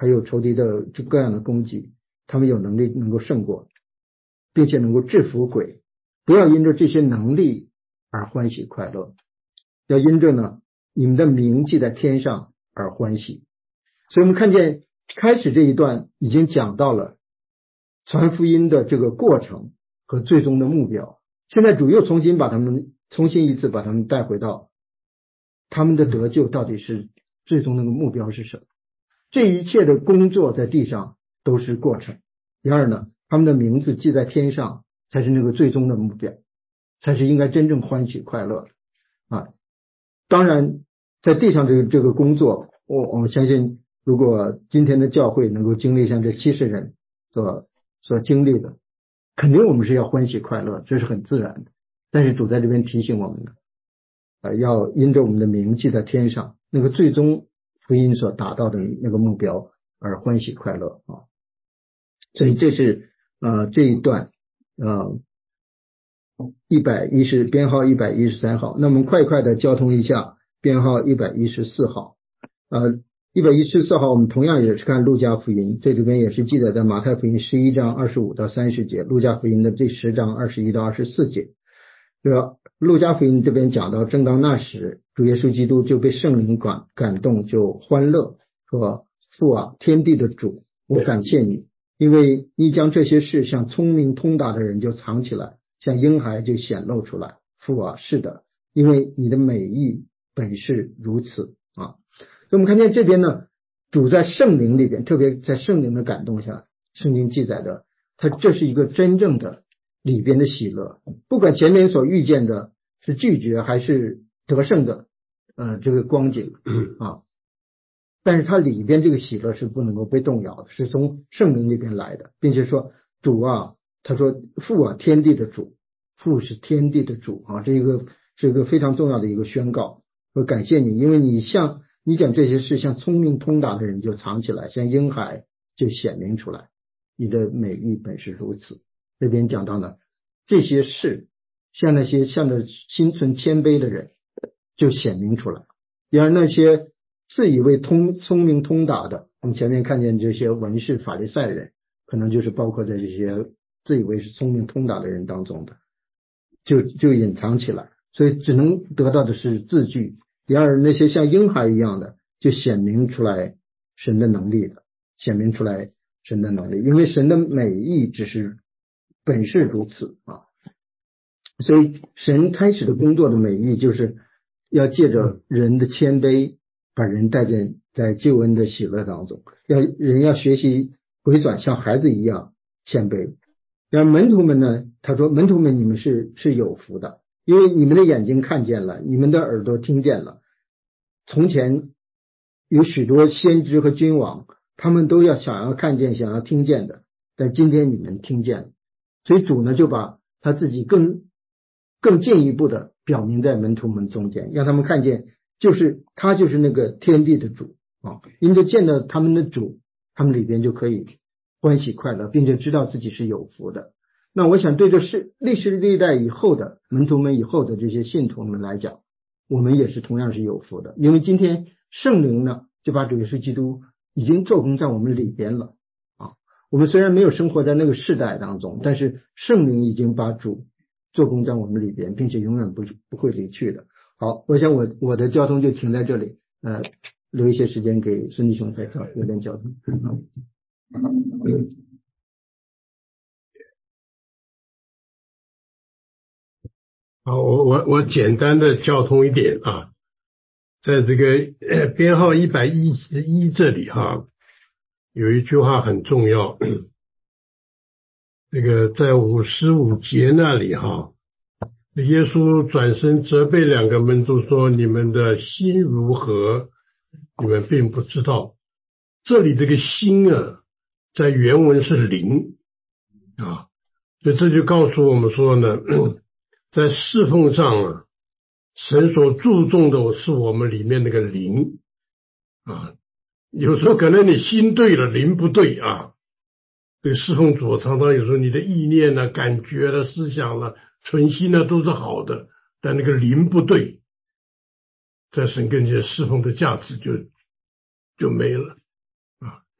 还有仇敌的各样的攻击，他们有能力能够胜过，并且能够制服鬼。不要因着这些能力而欢喜快乐，要因着呢你们的名记在天上而欢喜。所以我们看见开始这一段已经讲到了传福音的这个过程和最终的目标，现在主又重新把他们重新一次把他们带回到他们的得救到底是最终那个目标是什么。这一切的工作在地上都是过程。第二呢，他们的名字记在天上才是那个最终的目标，才是应该真正欢喜快乐啊。当然在地上这个这个工作，我我相信如果今天的教会能够经历像这七十人所所经历的，肯定我们是要欢喜快乐，这是很自然的。但是主在这边提醒我们的，呃，要因着我们的名记在天上，那个最终福音所达到的那个目标而欢喜快乐啊。所以这是呃这一段呃一百一十编号一百一十三号。那我们快快的交通一下编号一百一十四号。呃一百一十四号我们同样也是看路加福音，这里边也是记载在马太福音十一章二十五到三十节，路加福音的这十章二十一到二十四节。这路加福音这边讲到，正当那时，主耶稣基督就被圣灵感感动，就欢乐说：父啊，天地的主，我感谢你，因为你将这些事向聪明通达的人就藏起来，向婴孩就显露出来。父啊，是的，因为你的美意本是如此啊。所以我们看见这边呢，主在圣灵里边，特别在圣灵的感动下，圣经记载的，它这是一个真正的里边的喜乐，不管前面所遇见的是拒绝还是得胜的呃这个光景啊，但是它里边这个喜乐是不能够被动摇的，是从圣灵里边来的，并且说主啊，他说父啊，天地的主，父是天地的主啊，这一个是一个非常重要的一个宣告，说感谢你，因为你像你讲这些事，像聪明通达的人就藏起来，像婴孩就显明出来，你的美意本是如此。这边讲到呢，这些事像那些向着心存谦卑的人就显明出来，然而那些自以为通聪明通达的，我们前面看见这些文士法利赛人，可能就是包括在这些自以为是聪明通达的人当中的，就就隐藏起来，所以只能得到的是字句。然而那些像婴孩一样的，就显明出来神的能力的，显明出来神的能力，因为神的美意只是本是如此啊。所以神开始的工作的美意，就是要借着人的谦卑，把人带进在救恩的喜乐当中，要人要学习回转，像孩子一样谦卑。然后门徒们呢，他说门徒们你们是是有福的，因为你们的眼睛看见了，你们的耳朵听见了。从前有许多先知和君王，他们都要想要看见想要听见的，但今天你们听见了，所以主呢就把他自己更更进一步的表明在门徒们中间，让他们看见就是他就是那个天地的主啊，因着见到他们的主，他们里边就可以欢喜快乐，并且知道自己是有福的。那我想对这是历史历代以后的门徒们以后的这些信徒们来讲，我们也是同样是有福的，因为今天圣灵呢就把主耶稣基督已经做工在我们里边了啊。我们虽然没有生活在那个世代当中，但是圣灵已经把主做工在我们里边，并且永远不不会离去的。好，我想我我的交通就停在这里，呃，留一些时间给孙弟兄再交有点交通。嗯好，我我我简单的交通一点啊，在这个呃编号一百一十一这里哈，有一句话很重要，这个在五十五节那里哈，耶稣转身责备两个门徒说：“你们的心如何？你们并不知道。”这里这个心啊，在原文是灵啊，所以这就告诉我们说呢，在侍奉上啊，神所注重的是我们里面那个灵啊。有时候可能你心对了，灵不对啊。这个侍奉主常常有时候你的意念呢、啊、感觉了、思想了、存心呢都是好的，但那个灵不对，在神跟前侍奉的价值就就没了啊。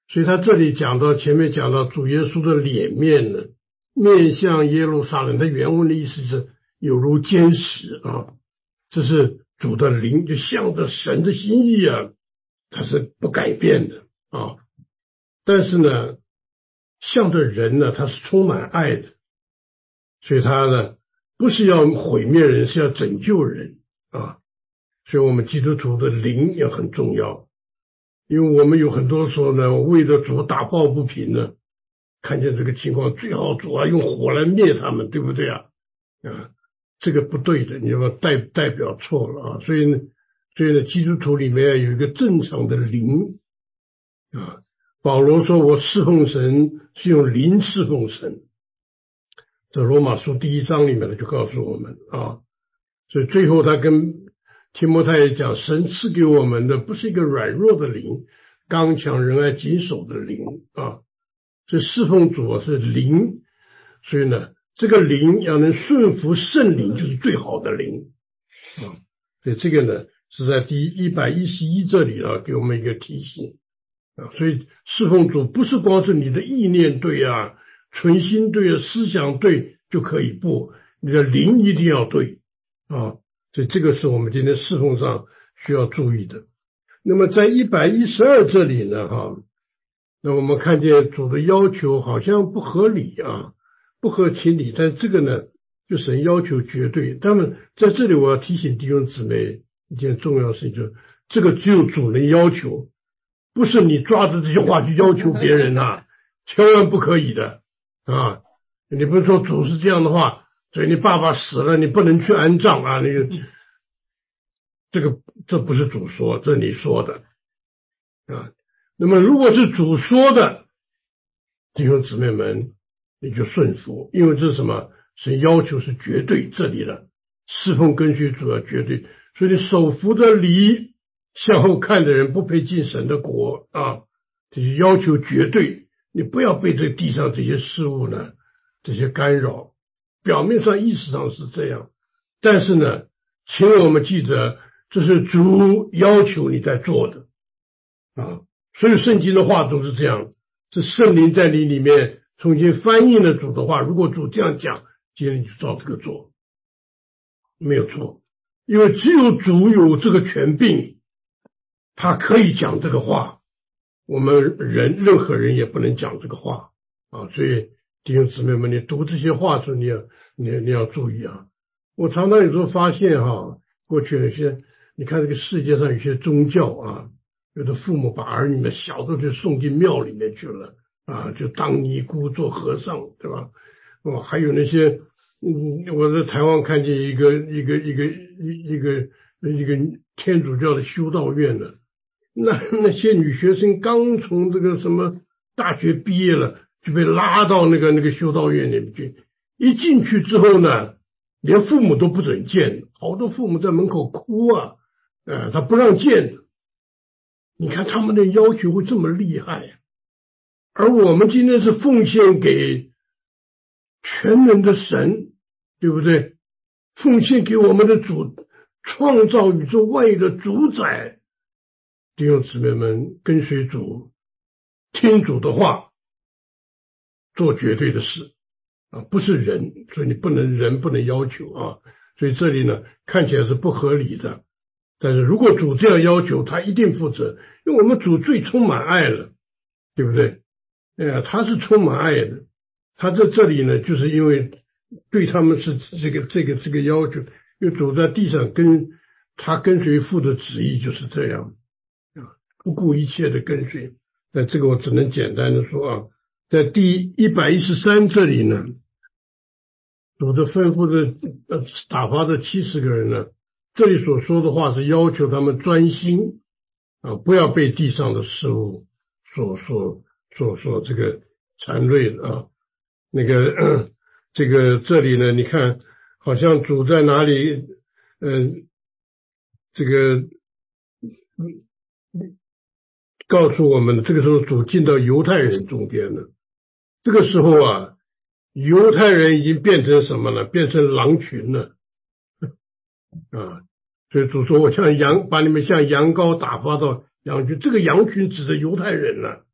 所以他这里讲到前面讲到主耶稣的脸面呢，面向耶路撒冷，他原文的意思是有如坚石啊，这是主的灵，就向着神的心意啊，它是不改变的啊。但是呢，向着人呢，他是充满爱的，所以他呢不是要毁灭人，是要拯救人啊。所以我们基督徒的灵也很重要，因为我们有很多时候呢，为了主打抱不平呢，看见这个情况，最好主啊用火来灭他们，对不对啊？啊，这个不对的，你要代代表错了啊。所以呢，所以呢，基督徒里面有一个正常的灵啊。保罗说：“我侍奉神是用灵侍奉神。”这罗马书第一章里面呢就告诉我们啊。所以最后他跟提摩太也讲，神赐给我们的不是一个软弱的灵，刚强仁爱谨守的灵啊。所以侍奉主是灵，所以呢，这个灵要能顺服圣灵，就是最好的灵啊。所以这个呢是在第一百一十一这里啊，给我们一个提醒啊。所以侍奉主不是光是你的意念对啊，存心对啊，思想对就可以，不，你的灵一定要对啊。所以这个是我们今天侍奉上需要注意的。那么在一百一十二这里呢哈，那我们看见主的要求好像不合理啊，不合情理，但这个呢就神要求绝对。那么在这里我要提醒弟兄姊妹一件重要的事情，就是这个只有主能要求，不是你抓着这些话去要求别人啊，千万不可以的啊。你不是说主是这样的话，所以你爸爸死了你不能去安葬啊，那个这个这不是主说，这是你说的啊。那么如果是主说的，弟兄姊妹们你就顺服，因为这是什么？神要求是绝对，这里的侍奉跟随主要绝对，所以你手扶着犁向后看的人不配进神的国啊，这些要求绝对，你不要被这地上这些事物呢这些干扰，表面上意识上是这样，但是呢请我们记得这是主要求你在做的啊。所有圣经的话都是这样，是圣灵在你里面重新翻译了主的话，如果主这样讲，今天你就照这个做，没有错，因为只有主有这个权柄，他可以讲这个话，我们人任何人也不能讲这个话啊。所以弟兄姊妹们，你读这些话时你要你你要注意啊。我常常有时候发现哈，过去有些你看这个世界上有些宗教啊，有的父母把儿女们小的就送进庙里面去了啊，就当尼姑做和尚，对吧？哦，还有那些嗯，我在台湾看见一个一个一个一个一个天主教的修道院呢，那那些女学生刚从这个什么大学毕业了，就被拉到那个那个修道院里面去，一进去之后呢，连父母都不准见，好多父母在门口哭啊，呃，他不让见。你看他们的要求会这么厉害，而我们今天是奉献给全能的神，对不对？奉献给我们的主，创造宇宙万有的主宰。弟兄姊妹们，跟随主，听主的话，做绝对的事啊，不是人，所以你不能人不能要求啊。所以这里呢看起来是不合理的，但是如果主这样要求，他一定负责，因为我们主最充满爱了，对不对？哎呀，他是充满爱的，他在这里呢，就是因为对他们是这个这个这个要求，因为主在地上跟他跟随父的旨意就是这样啊，不顾一切的跟随。那这个我只能简单的说啊，在第一百一十三这里呢，主的吩咐的呃打发的七十个人呢，这里所说的话是要求他们专心啊，不要被地上的事物所所所所这个缠累了啊。那个这个这里呢，你看好像主在哪里，嗯、呃，这个告诉我们，这个时候主进到犹太人中间了。这个时候啊，犹太人已经变成什么了？变成狼群了啊！所以主说：“我像羊，把你们像羊羔打发到羊群。”这个羊群指的犹太人了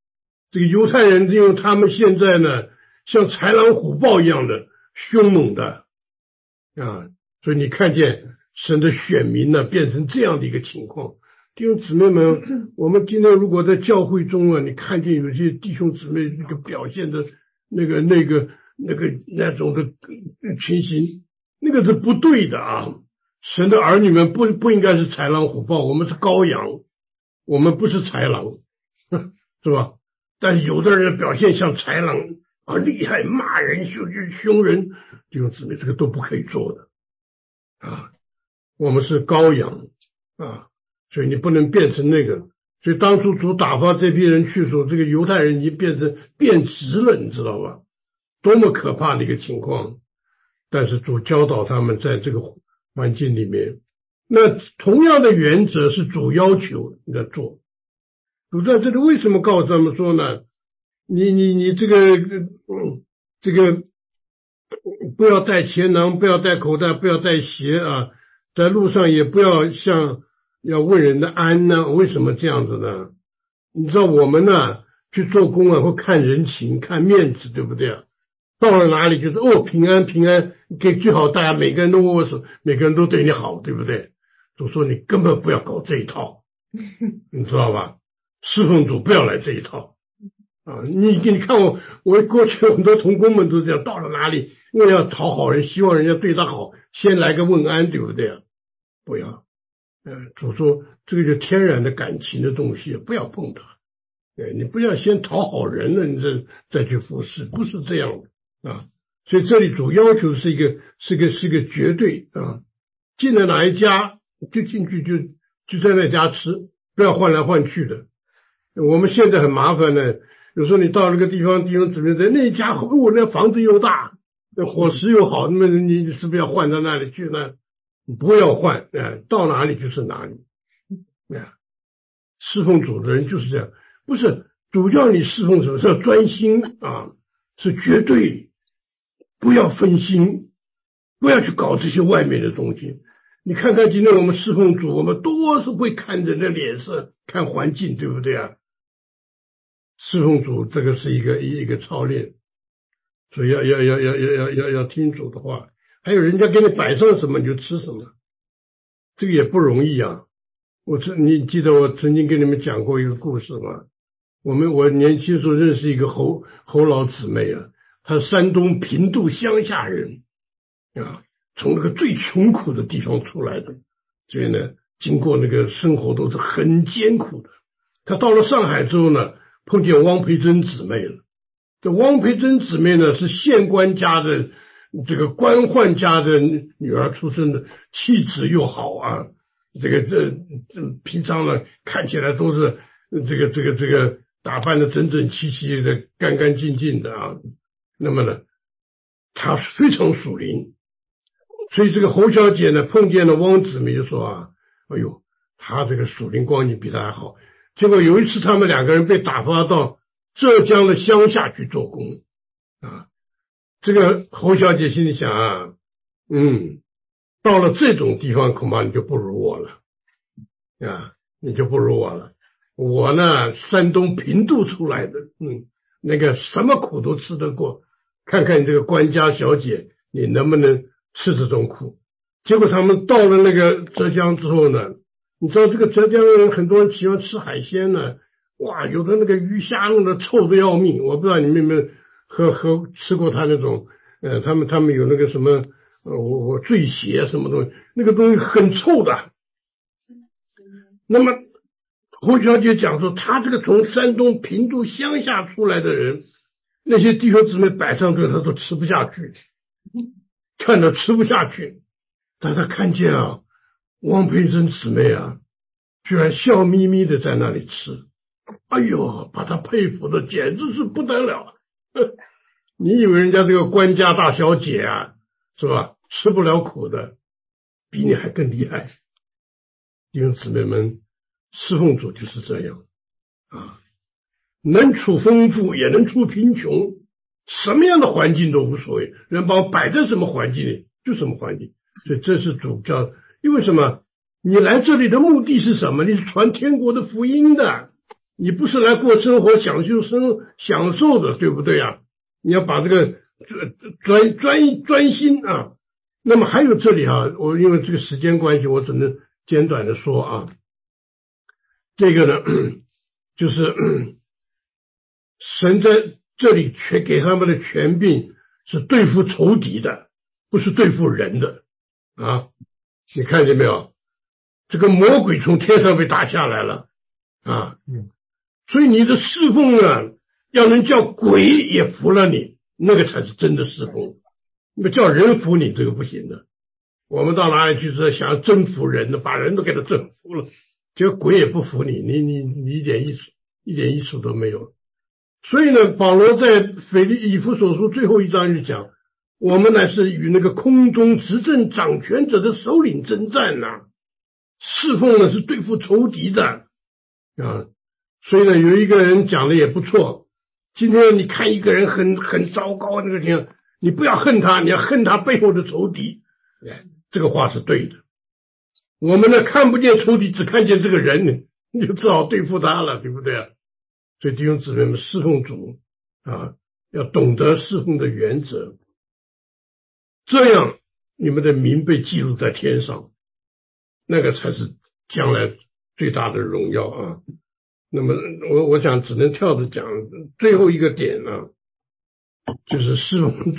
这个犹太人因为他们现在呢像豺狼虎豹一样的凶猛的啊，所以你看见神的选民呢变成这样的一个情况。弟兄姊妹们，我们今天如果在教会中啊，你看见有些弟兄姊妹那个表现的那个那个那个那种的情形，那个是不对的啊！神的儿女们不不应该是豺狼虎豹，我们是羔羊，我们不是豺狼，是吧？但是有的人表现像豺狼啊，厉害，骂人、凶凶人，弟兄姊妹，这个都不可以做的啊！我们是羔羊啊！所以你不能变成那个，所以当初主打发这批人去的时候，这个犹太人已经变成变质了，你知道吧？多么可怕的一个情况！但是主教导他们在这个环境里面，那同样的原则是主要求你要做。主在这里为什么告诉他们说呢？你你你这个嗯这个不要带钱囊，不要带口袋，不要带鞋啊，在路上也不要像。要问人的安呢？为什么这样子呢？你知道我们呢去做工啊，会看人情、看面子，对不对啊？到了哪里就是哦平安平安，给最好大家每个人都握握手，每个人都对你好，对不对？主说你根本不要搞这一套，你知道吧？侍奉主不要来这一套啊！你你看我我过去很多同工们都这样，到了哪里为了要讨好人，希望人家对他好，先来个问安，对不对啊？不要。呃，主说这个就天然的感情的东西，不要碰它。呃，你不要先讨好人了，你再再去服侍，不是这样的啊。所以这里主要求是一个是个是个绝对啊，进了哪一家就进去就就在那家吃，不要换来换去的。我们现在很麻烦呢，有时候你到那个地方，地方怎么在那家哦，那房子又大，那伙食又好，那么你是不是要换到那里去呢？不要换，呃，到哪里就是哪里。啊，侍奉主的人就是这样，不是主要你侍奉什么，是要专心啊，是绝对不要分心，不要去搞这些外面的东西。你看看今天我们侍奉主，我们多是会看人的脸色，看环境，对不对啊？侍奉主这个是一个一个操练，所以要要要要要要要要听主的话。还有人家给你摆上什么你就吃什么，这个也不容易啊。我你记得我曾经跟你们讲过一个故事吗？我们我年轻时候认识一个侯侯老姊妹啊，她是山东平度乡下人啊，从那个最穷苦的地方出来的，所以呢，经过那个生活都是很艰苦的。她到了上海之后呢，碰见汪培珍姊妹了。这汪培珍姊妹呢，是县官家的。这个官宦家的女儿出身的，气质又好啊，这个这这平常呢看起来都是这个这个这个打扮的整整齐齐的、干干净净的啊。那么呢，她非常属灵，所以这个侯小姐呢碰见了汪姊妹就说啊，哎呦，她这个属灵光景比她还好。结果有一次他们两个人被打发到浙江的乡下去做工啊。这个侯小姐心里想啊，嗯，到了这种地方恐怕你就不如我了啊，你就不如我了。我呢，山东平度出来的，嗯，那个什么苦都吃得过，看看你这个官家小姐，你能不能吃这种苦？结果他们到了那个浙江之后呢，你知道这个浙江人很多人喜欢吃海鲜呢，哇，有的那个鱼虾弄得臭得要命，我不知道你们有没有喝喝吃过他那种，呃，他们他们有那个什么，呃，我我醉蟹什么东西，那个东西很臭的。那么侯小姐讲说，他这个从山东平度乡下出来的人，那些弟兄姊妹摆上对他都吃不下去，看着吃不下去。但他看见啊，汪培珍姊妹啊，居然笑眯眯的在那里吃，哎呦，把他佩服的简直是不得了。你以为人家这个官家大小姐啊，是吧？吃不了苦的，比你还更厉害。弟兄姊妹们，侍奉主就是这样啊，能处丰富也能处贫穷，什么样的环境都无所谓，人把我摆在什么环境里就什么环境。所以这是主教，因为什么？你来这里的目的是什么？你是传天国的福音的， 你不是来过生活享受生享受的，对不对啊？你要把这个专专专心啊。那么还有这里啊，我因为这个时间关系，我只能简短的说啊，这个呢就是神在这里全给他们的权柄是对付仇敌的，不是对付人的啊。你看见没有？这个魔鬼从天上被打下来了啊，所以你的侍奉呢，要能叫鬼也服了你，那个才是真的侍奉。那么叫人服你，这个不行的。我们到哪里去是想要征服人的，把人都给他征服了，结果鬼也不服你，你你你一点意思一点意思都没有。所以呢，保罗在腓立以弗所书最后一章就讲，我们乃是与那个空中执政掌权者的首领征战呐、啊，侍奉呢是对付仇敌的啊。所以呢，有一个人讲的也不错，今天你看一个人很很糟糕那个情况，你不要恨他，你要恨他背后的仇敌。这个话是对的。我们呢看不见仇敌，只看见这个人，你就只好对付他了，对不对啊？所以弟兄姊妹们，侍奉主啊，要懂得侍奉的原则，这样你们的名被记录在天上，那个才是将来最大的荣耀啊。那么我我想只能跳着讲最后一个点呢、啊，就是侍奉主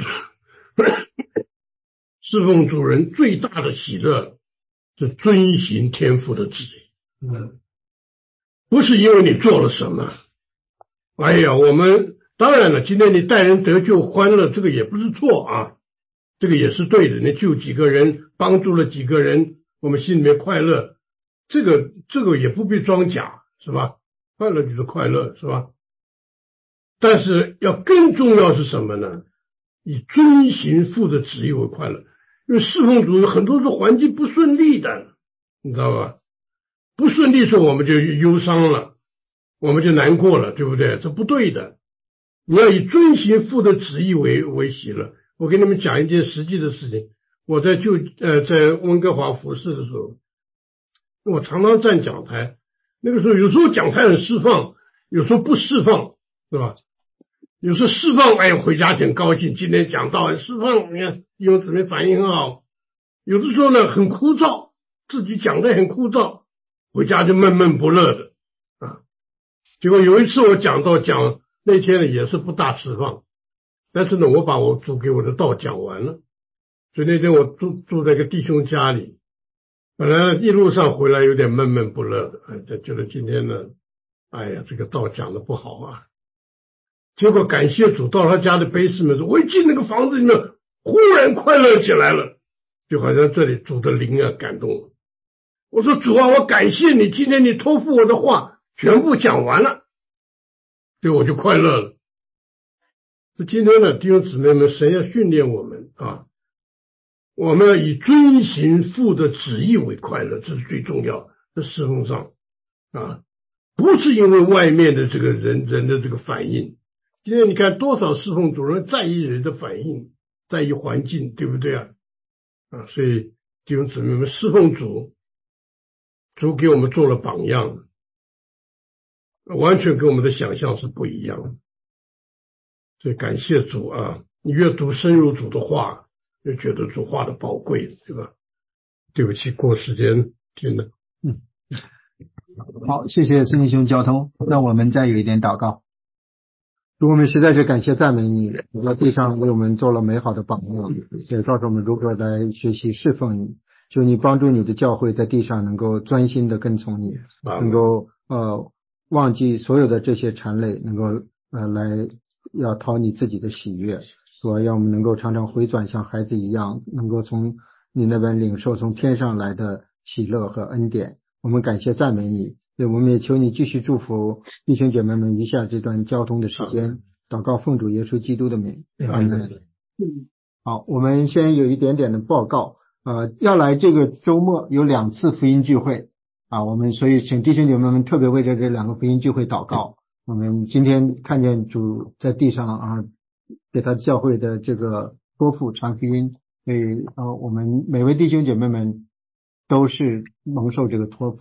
侍奉主人最大的喜乐是遵行天父的旨意，嗯，不是因为你做了什么。哎呀，我们当然了，今天你带人得救欢乐，这个也不是错啊，这个也是对的。你救几个人，帮助了几个人，我们心里面快乐，这个这个也不必装假，是吧？快乐就是快乐，是吧？但是要更重要是什么呢？以遵行父的旨意为快乐。因为侍奉主有很多是环境不顺利的，你知道吧？不顺利的时候我们就忧伤了，我们就难过了，对不对？这不对的。你要以遵行父的旨意为为喜乐。我给你们讲一件实际的事情。我在就呃在温哥华服侍的时候，我常常站讲台，那个时候有时候讲台很释放，有时候不释放，对吧？有时候释放，哎，回家挺高兴，今天讲道很释放，你看弟兄姊妹反应很好。有的时候呢很枯燥，自己讲的很枯燥，回家就闷闷不乐的啊。结果有一次我讲道讲那天呢也是不大释放，但是呢我把我主给我的道讲完了，所以那天我住住在一个弟兄家里，本来一路上回来有点闷闷不乐的，哎，觉得今天呢，哎呀这个道讲的不好啊。结果感谢主，到他家的杯室门说，我一进那个房子里面，忽然快乐起来了，就好像这里主的灵啊感动了。我说主啊，我感谢你，今天你托付我的话全部讲完了，所以我就快乐了。今天呢，弟兄姊妹们，神要训练我们啊，我们要以遵行父的旨意为快乐，这是最重要的侍奉上啊，不是因为外面的这个人人的这个反应。今天你看多少侍奉主人在意人的反应，在意环境，对不对啊？啊，所以弟兄姊妹们，侍奉主，主给我们做了榜样，完全跟我们的想象是不一样的。所以感谢主啊！你越读深入主的话，越觉得主话的宝贵，对吧？对不起，过时间真的。 嗯，好，谢谢孙弟兄交通。那我们再有一点祷告。主，我们实在是感谢赞美你，你在地上为我们做了美好的榜样，也告诉我们如何来学习侍奉你。求你帮助你的教会在地上能够专心的跟从你，能够呃忘记所有的这些缠累，能够呃来要讨你自己的喜悦。主，要我们能够常常回转像孩子一样，能够从你那边领受从天上来的喜乐和恩典。我们感谢赞美你，对，我们也求你继续祝福弟兄姐妹们余下这段交通的时间，祷告奉主耶稣基督的名，阿门。好，我们先有一点点的报告。呃，要来这个周末有两次福音聚会啊，我们所以请弟兄姐妹们特别为这这两个福音聚会祷告。我们今天看见主在地上啊，给他教会的这个托付传福音，所以呃，我们每位弟兄姐妹们都是蒙受这个托付的。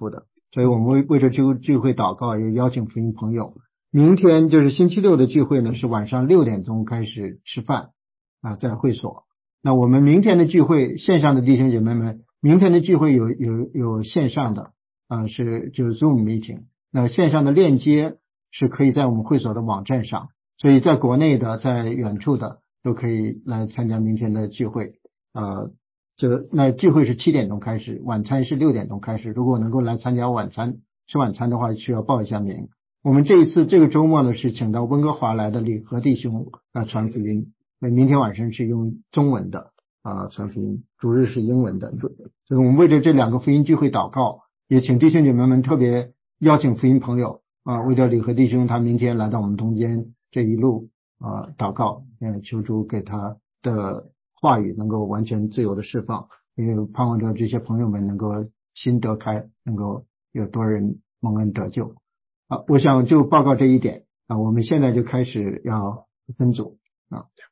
所以我们为为这聚聚会祷告，也邀请福音朋友。明天就是星期六的聚会呢，是晚上六点钟开始吃饭啊，在会所。那我们明天的聚会，线上的弟兄姐妹们，明天的聚会有有有线上的啊，是就是 Zoom meeting。那线上的链接是可以在我们会所的网站上，所以在国内的，在远处的都可以来参加明天的聚会。呃，这那聚会是七点钟开始，晚餐是六点钟开始。如果能够来参加晚餐吃晚餐的话，需要报一下名。我们这一次这个周末呢，是请到温哥华来的李和弟兄啊传福音。那明天晚上是用中文的啊传福音，主日是英文的。所以我们为了这两个福音聚会祷告，也请弟兄姐妹们特别邀请福音朋友啊，为了李和弟兄他明天来到我们中间这一路啊祷告，嗯，求主给他的话语能够完全自由的释放，也盼望着这些朋友们能够心得开，能够有多人蒙恩得救。啊，我想就报告这一点啊，我们现在就开始要分组啊。